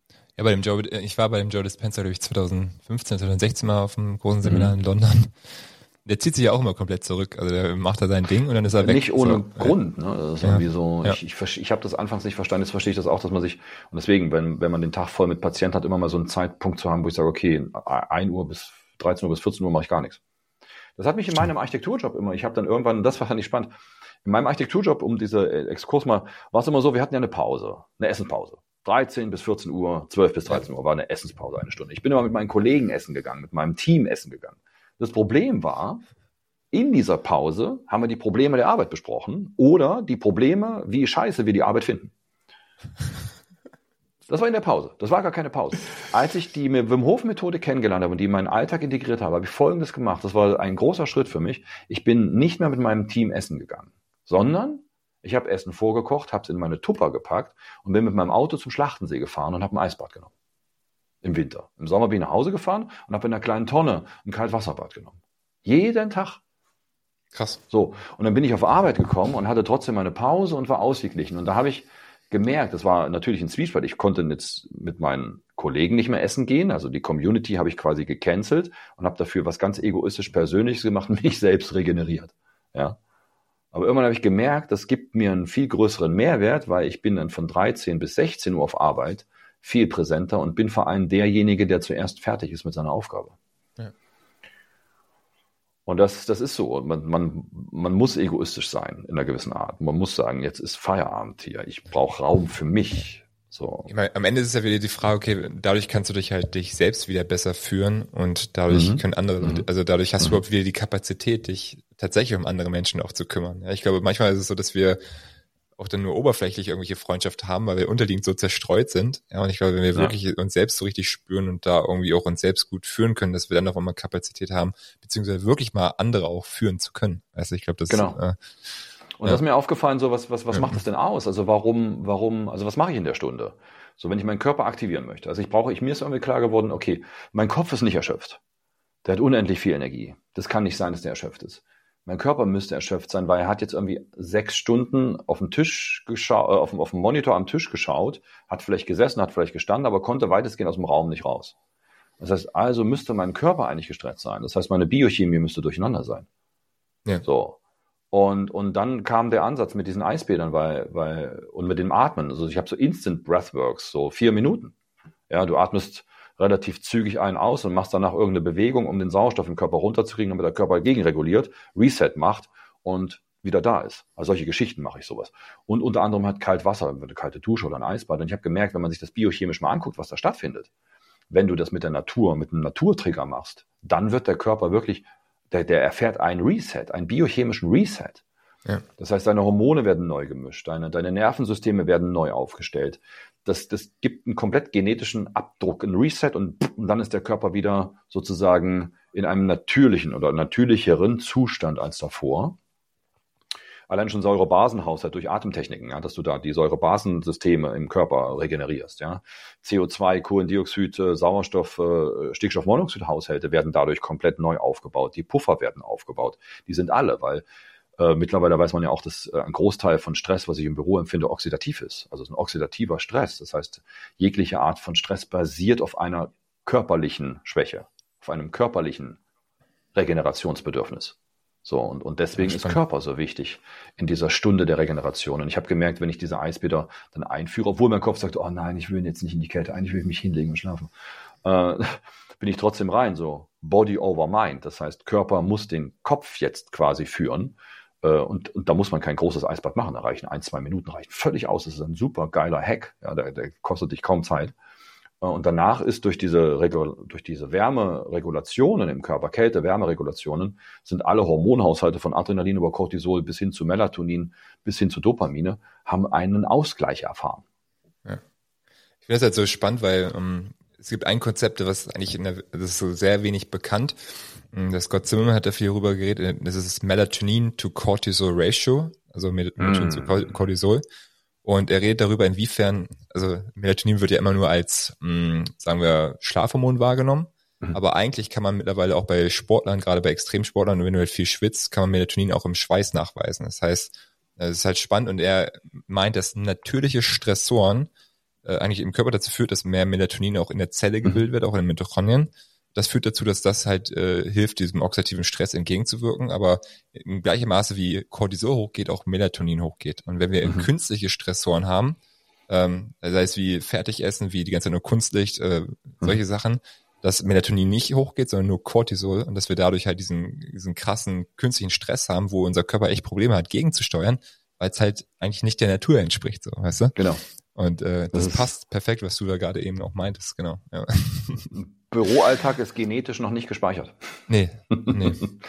Ich war bei dem Joe Dispenza, glaube ich, 2015, 2016 mal auf einem großen Seminar in London. Der zieht sich ja auch immer komplett zurück. Also der macht da sein Ding und dann ist er weg. Nicht ohne Grund. Ne? Das ist irgendwie so. Ja. Ich habe das anfangs nicht verstanden. Jetzt verstehe ich das auch, dass man sich, und deswegen, wenn man den Tag voll mit Patienten hat, immer mal so einen Zeitpunkt zu haben, wo ich sage, okay, 1 Uhr bis 13 Uhr bis 14 Uhr mache ich gar nichts. Das hat mich in meinem Architekturjob immer, ich habe dann irgendwann, das war nicht spannend, in meinem Architekturjob, um diese Exkurs mal, war es immer so, wir hatten ja eine Pause, eine Essenspause. 13 bis 14 Uhr, 12 bis 13 Uhr war eine Essenspause, 1 Stunde. Ich bin immer mit meinen Kollegen essen gegangen, mit meinem Team essen gegangen. Das Problem war, in dieser Pause haben wir die Probleme der Arbeit besprochen oder die Probleme, wie scheiße wir die Arbeit finden. Das war in der Pause. Das war gar keine Pause. Als ich die Wim Hof Methode kennengelernt habe und die in meinen Alltag integriert habe, habe ich Folgendes gemacht. Das war ein großer Schritt für mich. Ich bin nicht mehr mit meinem Team essen gegangen, sondern ich habe Essen vorgekocht, habe es in meine Tupper gepackt und bin mit meinem Auto zum Schlachtensee gefahren und habe ein Eisbad genommen. Im Winter. Im Sommer bin ich nach Hause gefahren und habe in einer kleinen Tonne ein Kaltwasserbad genommen. Jeden Tag. Krass. So. Und dann bin ich auf Arbeit gekommen und hatte trotzdem meine Pause und war ausgeglichen. Und da habe ich gemerkt, das war natürlich ein Zwiespalt. Ich konnte jetzt mit meinen Kollegen nicht mehr essen gehen. Also die Community habe ich quasi gecancelt und habe dafür was ganz egoistisch Persönliches gemacht und mich selbst regeneriert. Ja. Aber irgendwann habe ich gemerkt, das gibt mir einen viel größeren Mehrwert, weil ich bin dann von 13 bis 16 Uhr auf Arbeit viel präsenter und bin vor allem derjenige, der zuerst fertig ist mit seiner Aufgabe. Ja. Und das ist so. Man muss egoistisch sein in einer gewissen Art. Man muss sagen, jetzt ist Feierabend hier. Ich brauche Raum für mich. So. Ich meine, am Ende ist es ja wieder die Frage, okay, dadurch kannst du dich selbst wieder besser führen und dadurch können andere, also dadurch hast du überhaupt wieder die Kapazität, dich tatsächlich um andere Menschen auch zu kümmern. Ja, ich glaube, manchmal ist es so, dass wir auch dann nur oberflächlich irgendwelche Freundschaft haben, weil wir unterliegend so zerstreut sind. Ja, und ich glaube, wenn wir wirklich uns selbst so richtig spüren und da irgendwie auch uns selbst gut führen können, dass wir dann auch mal Kapazität haben, beziehungsweise wirklich mal andere auch führen zu können. Also ich glaube, das genau. Und das ist mir aufgefallen, so was macht das denn aus? Also also was mache ich in der Stunde? So, wenn ich meinen Körper aktivieren möchte. Also mir ist irgendwie klar geworden, okay, mein Kopf ist nicht erschöpft. Der hat unendlich viel Energie. Das kann nicht sein, dass der erschöpft ist. Mein Körper müsste erschöpft sein, weil er hat jetzt irgendwie 6 Stunden auf dem Tisch geschaut, auf dem Monitor am Tisch geschaut, hat vielleicht gesessen, hat vielleicht gestanden, aber konnte weitestgehend aus dem Raum nicht raus. Das heißt, also müsste mein Körper eigentlich gestresst sein. Das heißt, meine Biochemie müsste durcheinander sein. Ja. So. Und dann kam der Ansatz mit diesen Eisbädern, und mit dem Atmen. Also ich habe so Instant Breathworks, so 4 Minuten. Ja, du atmest relativ zügig ein, aus und machst danach irgendeine Bewegung, um den Sauerstoff im Körper runterzukriegen, damit der Körper gegenreguliert, Reset macht und wieder da ist. Also solche Geschichten mache ich sowas. Und unter anderem halt Kaltwasser, eine kalte Dusche oder ein Eisbad. Und ich habe gemerkt, wenn man sich das biochemisch mal anguckt, was da stattfindet, wenn du das mit der Natur, mit einem Naturtrigger machst, dann wird der Körper wirklich, der erfährt einen Reset, einen biochemischen Reset. Ja. Das heißt, deine Hormone werden neu gemischt, deine Nervensysteme werden neu aufgestellt. Das gibt einen komplett genetischen Abdruck, einen Reset und dann ist der Körper wieder sozusagen in einem natürlichen oder natürlicheren Zustand als davor. Allein schon Säurebasenhaushalt durch Atemtechniken, ja, dass du da die Säurebasensysteme im Körper regenerierst. Ja. CO2, Kohlendioxid, Sauerstoff, Stickstoffmonoxid-Haushalte werden dadurch komplett neu aufgebaut. Die Puffer werden aufgebaut. Die sind alle, weil mittlerweile weiß man ja auch, dass ein Großteil von Stress, was ich im Büro empfinde, oxidativ ist. Also es ist ein oxidativer Stress. Das heißt, jegliche Art von Stress basiert auf einer körperlichen Schwäche, auf einem körperlichen Regenerationsbedürfnis. So, und deswegen ist Körper so wichtig in dieser Stunde der Regeneration. Und ich habe gemerkt, wenn ich diese Eisbäder dann einführe, obwohl mein Kopf sagt, oh nein, ich will jetzt nicht in die Kälte, eigentlich will ich mich hinlegen und schlafen, bin ich trotzdem rein, so Body over Mind. Das heißt, Körper muss den Kopf jetzt quasi führen. Und da muss man kein großes Eisbad machen, da reichen 1-2 Minuten, reichen völlig aus. Das ist ein super geiler Hack, ja, der kostet dich kaum Zeit. Und danach ist durch diese Wärmeregulationen im Körper, Kälte-Wärmeregulationen, sind alle Hormonhaushalte von Adrenalin über Cortisol bis hin zu Melatonin, bis hin zu Dopamine, haben einen Ausgleich erfahren. Ja. Ich finde das halt so spannend, weil es gibt ein Konzept, was eigentlich das ist so sehr wenig bekannt. Der Scott Zimmerman hat da viel darüber geredet. Das ist das Melatonin to Cortisol Ratio, also Melatonin zu Cortisol. Und er redet darüber, inwiefern, also Melatonin wird ja immer nur als, sagen wir, Schlafhormon wahrgenommen. Aber eigentlich kann man mittlerweile auch bei Sportlern, gerade bei Extremsportlern, wenn du halt viel schwitzt, kann man Melatonin auch im Schweiß nachweisen. Das heißt, es ist halt spannend und er meint, dass natürliche Stressoren eigentlich im Körper dazu führt, dass mehr Melatonin auch in der Zelle gebildet wird, auch in den Mitochondrien. Das führt dazu, dass das halt hilft, diesem oxidativen Stress entgegenzuwirken, aber in gleichem Maße wie Cortisol hochgeht, auch Melatonin hochgeht. Und wenn wir künstliche Stressoren haben, sei es wie Fertigessen, wie die ganze Zeit nur Kunstlicht, solche Sachen, dass Melatonin nicht hochgeht, sondern nur Cortisol und dass wir dadurch halt diesen krassen künstlichen Stress haben, wo unser Körper echt Probleme hat, gegenzusteuern, weil es halt eigentlich nicht der Natur entspricht, so, weißt du? Genau. Und das passt perfekt, was du da gerade eben auch meintest, genau. Ja. Büroalltag ist genetisch noch nicht gespeichert. Nee.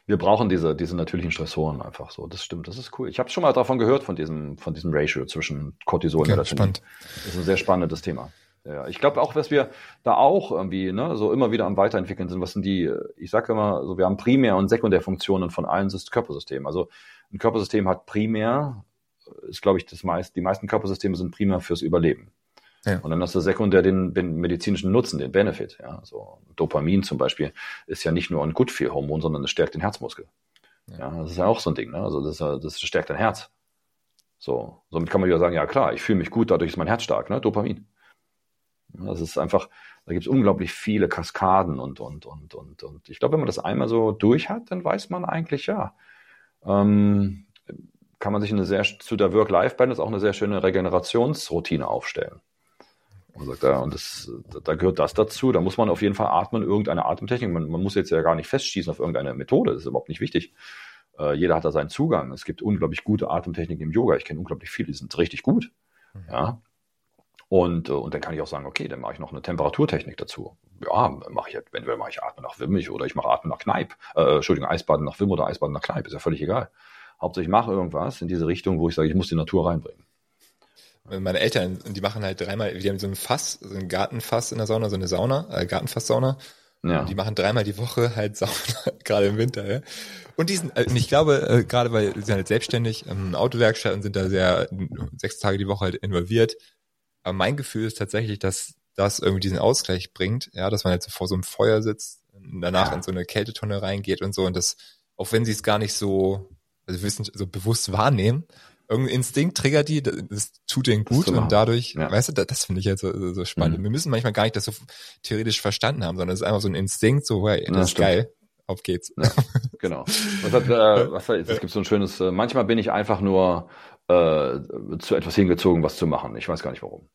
Wir brauchen diese natürlichen Stressoren einfach so. Das stimmt, das ist cool. Ich habe schon mal davon gehört, von diesem Ratio zwischen Cortisol und Melatonin. Spannend. Das ist ein sehr spannendes Thema. Ja, ich glaube auch, dass wir da auch irgendwie, ne, so immer wieder am Weiterentwickeln sind. Was sind die, ich sage immer, so wir haben Primär- und Sekundärfunktionen von allen Körpersystemen. Also ein Körpersystem hat primär, ist glaube ich die meisten Körpersysteme sind primär fürs Überleben. Ja. Und dann hast du sekundär den medizinischen Nutzen, den Benefit. Ja, so Dopamin zum Beispiel ist ja nicht nur ein Good-Feel-Hormon, sondern es stärkt den Herzmuskel. Ja, das ist ja auch so ein Ding. Ne? Also das stärkt dein Herz. So, somit kann man ja sagen, ja klar, ich fühle mich gut, dadurch ist mein Herz stark, ne? Dopamin. Das ist einfach, da gibt es unglaublich viele Kaskaden und ich glaube, wenn man das einmal so durch hat, dann weiß man eigentlich, ja, kann man sich zu der Work-Life-Balance auch eine sehr schöne Regenerationsroutine aufstellen. Und da gehört das dazu. Da muss man auf jeden Fall atmen, irgendeine Atemtechnik. Man muss jetzt ja gar nicht festschießen auf irgendeine Methode. Das ist überhaupt nicht wichtig. Jeder hat da seinen Zugang. Es gibt unglaublich gute Atemtechniken im Yoga. Ich kenne unglaublich viele, die sind richtig gut. Ja. Und dann kann ich auch sagen, okay, dann mache ich noch eine Temperaturtechnik dazu. Ja, entweder mache ich Atmen nach Wim oder ich mache Atmen nach Kneipp. Eisbaden nach Wim oder Eisbaden nach Kneipp. Ist ja völlig egal. Hauptsächlich mache irgendwas in diese Richtung, wo ich sage, ich muss die Natur reinbringen. Meine Eltern, die machen halt dreimal, die haben so ein Fass, so ein Gartenfass in der Sauna, so eine Gartenfass-Sauna. Ja. Und die machen dreimal die Woche halt Sauna, gerade im Winter, ja. Und ich glaube, gerade weil sie sind halt selbstständig, Autowerkstatt und sind da 6 Tage die Woche halt involviert. Aber mein Gefühl ist tatsächlich, dass das irgendwie diesen Ausgleich bringt, ja, dass man halt so vor so einem Feuer sitzt und danach in so eine Kältetonne reingeht und so und das, auch wenn sie es gar nicht so, so bewusst wahrnehmen, irgendein Instinkt triggert die, das tut denen gut und dadurch, weißt du, das finde ich jetzt so spannend. Wir müssen manchmal gar nicht das so theoretisch verstanden haben, sondern es ist einfach so ein Instinkt, so, hey, das ist geil, auf geht's. Ja, genau. Es gibt so ein schönes, manchmal bin ich einfach nur zu etwas hingezogen, was zu machen. Ich weiß gar nicht warum.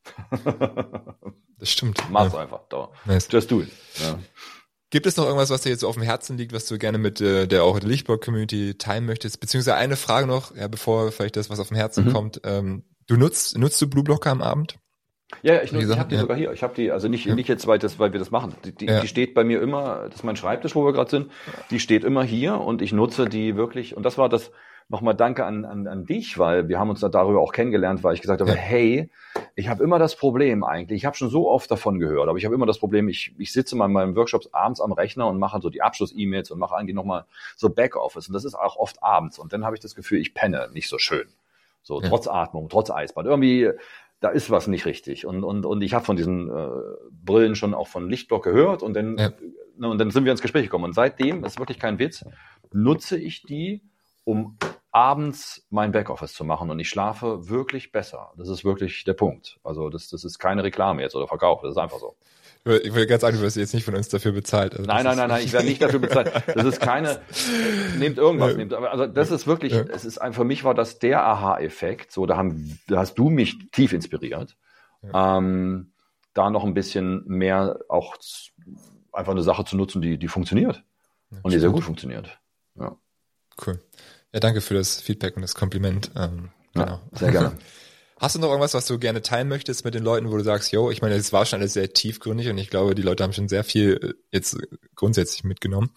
Das stimmt. Mach's einfach. Nice. Just do it. Ja. Gibt es noch irgendwas, was dir jetzt so auf dem Herzen liegt, was du gerne mit der auch der Lichtblog-Community teilen möchtest? Beziehungsweise eine Frage noch, ja, bevor vielleicht das, was auf dem Herzen kommt. Nutzt du Blueblocker am Abend? Ja, ich habe die sogar hier. Ich habe die, also nicht jetzt, weil wir das machen. Die steht bei mir immer, das ist mein Schreibtisch, wo wir gerade sind. Die steht immer hier und ich nutze die wirklich. Und das war das, nochmal danke an dich, weil wir haben uns darüber auch kennengelernt, weil ich gesagt habe, hey, ich habe immer das Problem eigentlich, ich habe schon so oft davon gehört, aber ich habe immer das Problem, ich sitze mal in meinen Workshops abends am Rechner und mache so die Abschluss-E-Mails und mache eigentlich nochmal so Backoffice und das ist auch oft abends und dann habe ich das Gefühl, ich penne nicht so schön. So trotz Atmung, trotz Eisbad. Irgendwie, da ist was nicht richtig und ich habe von diesen Brillen schon auch von Lichtblock gehört und dann sind wir ins Gespräch gekommen und seitdem, das ist wirklich kein Witz, nutze ich die, um abends mein Backoffice zu machen und ich schlafe wirklich besser. Das ist wirklich der Punkt. Also das ist keine Reklame jetzt oder Verkauf, das ist einfach so. Ich will ganz sagen, du wirst jetzt nicht von uns dafür bezahlt. Also nein, ich werde nicht dafür bezahlt. Das ist nehmt irgendwas. Also das ist wirklich, es ist für mich war das der Aha-Effekt. So, da hast du mich tief inspiriert. Ja. Da noch ein bisschen mehr auch einfach eine Sache zu nutzen, die funktioniert. Ja, und die sehr gut funktioniert. Ja. Cool. Ja, danke für das Feedback und das Kompliment. Genau. Ja, sehr gerne. Hast du noch irgendwas, was du gerne teilen möchtest mit den Leuten, wo du sagst, yo, ich meine, es war schon alles sehr tiefgründig und ich glaube, die Leute haben schon sehr viel jetzt grundsätzlich mitgenommen.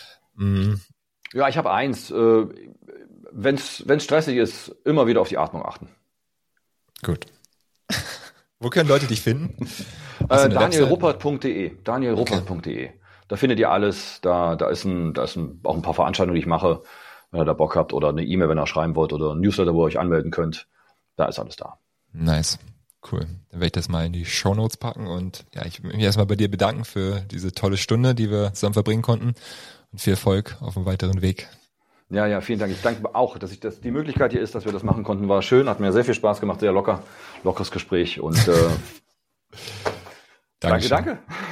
Ja, ich habe eins. Wenn's stressig ist, immer wieder auf die Atmung achten. Gut. Wo können Leute dich finden? Danielruppert.de. Danielruppert.de. Da findet ihr alles. Da ist auch ein paar Veranstaltungen, die ich mache, wenn ihr da Bock habt oder eine E-Mail, wenn ihr schreiben wollt oder ein Newsletter, wo ihr euch anmelden könnt. Da ist alles da. Nice. Cool. Dann werde ich das mal in die Shownotes packen und ja, ich will mich erstmal bei dir bedanken für diese tolle Stunde, die wir zusammen verbringen konnten und viel Erfolg auf dem weiteren Weg. Ja, vielen Dank. Ich danke auch, dass die Möglichkeit hier ist, dass wir das machen konnten. War schön, hat mir sehr viel Spaß gemacht, sehr lockeres Gespräch und danke.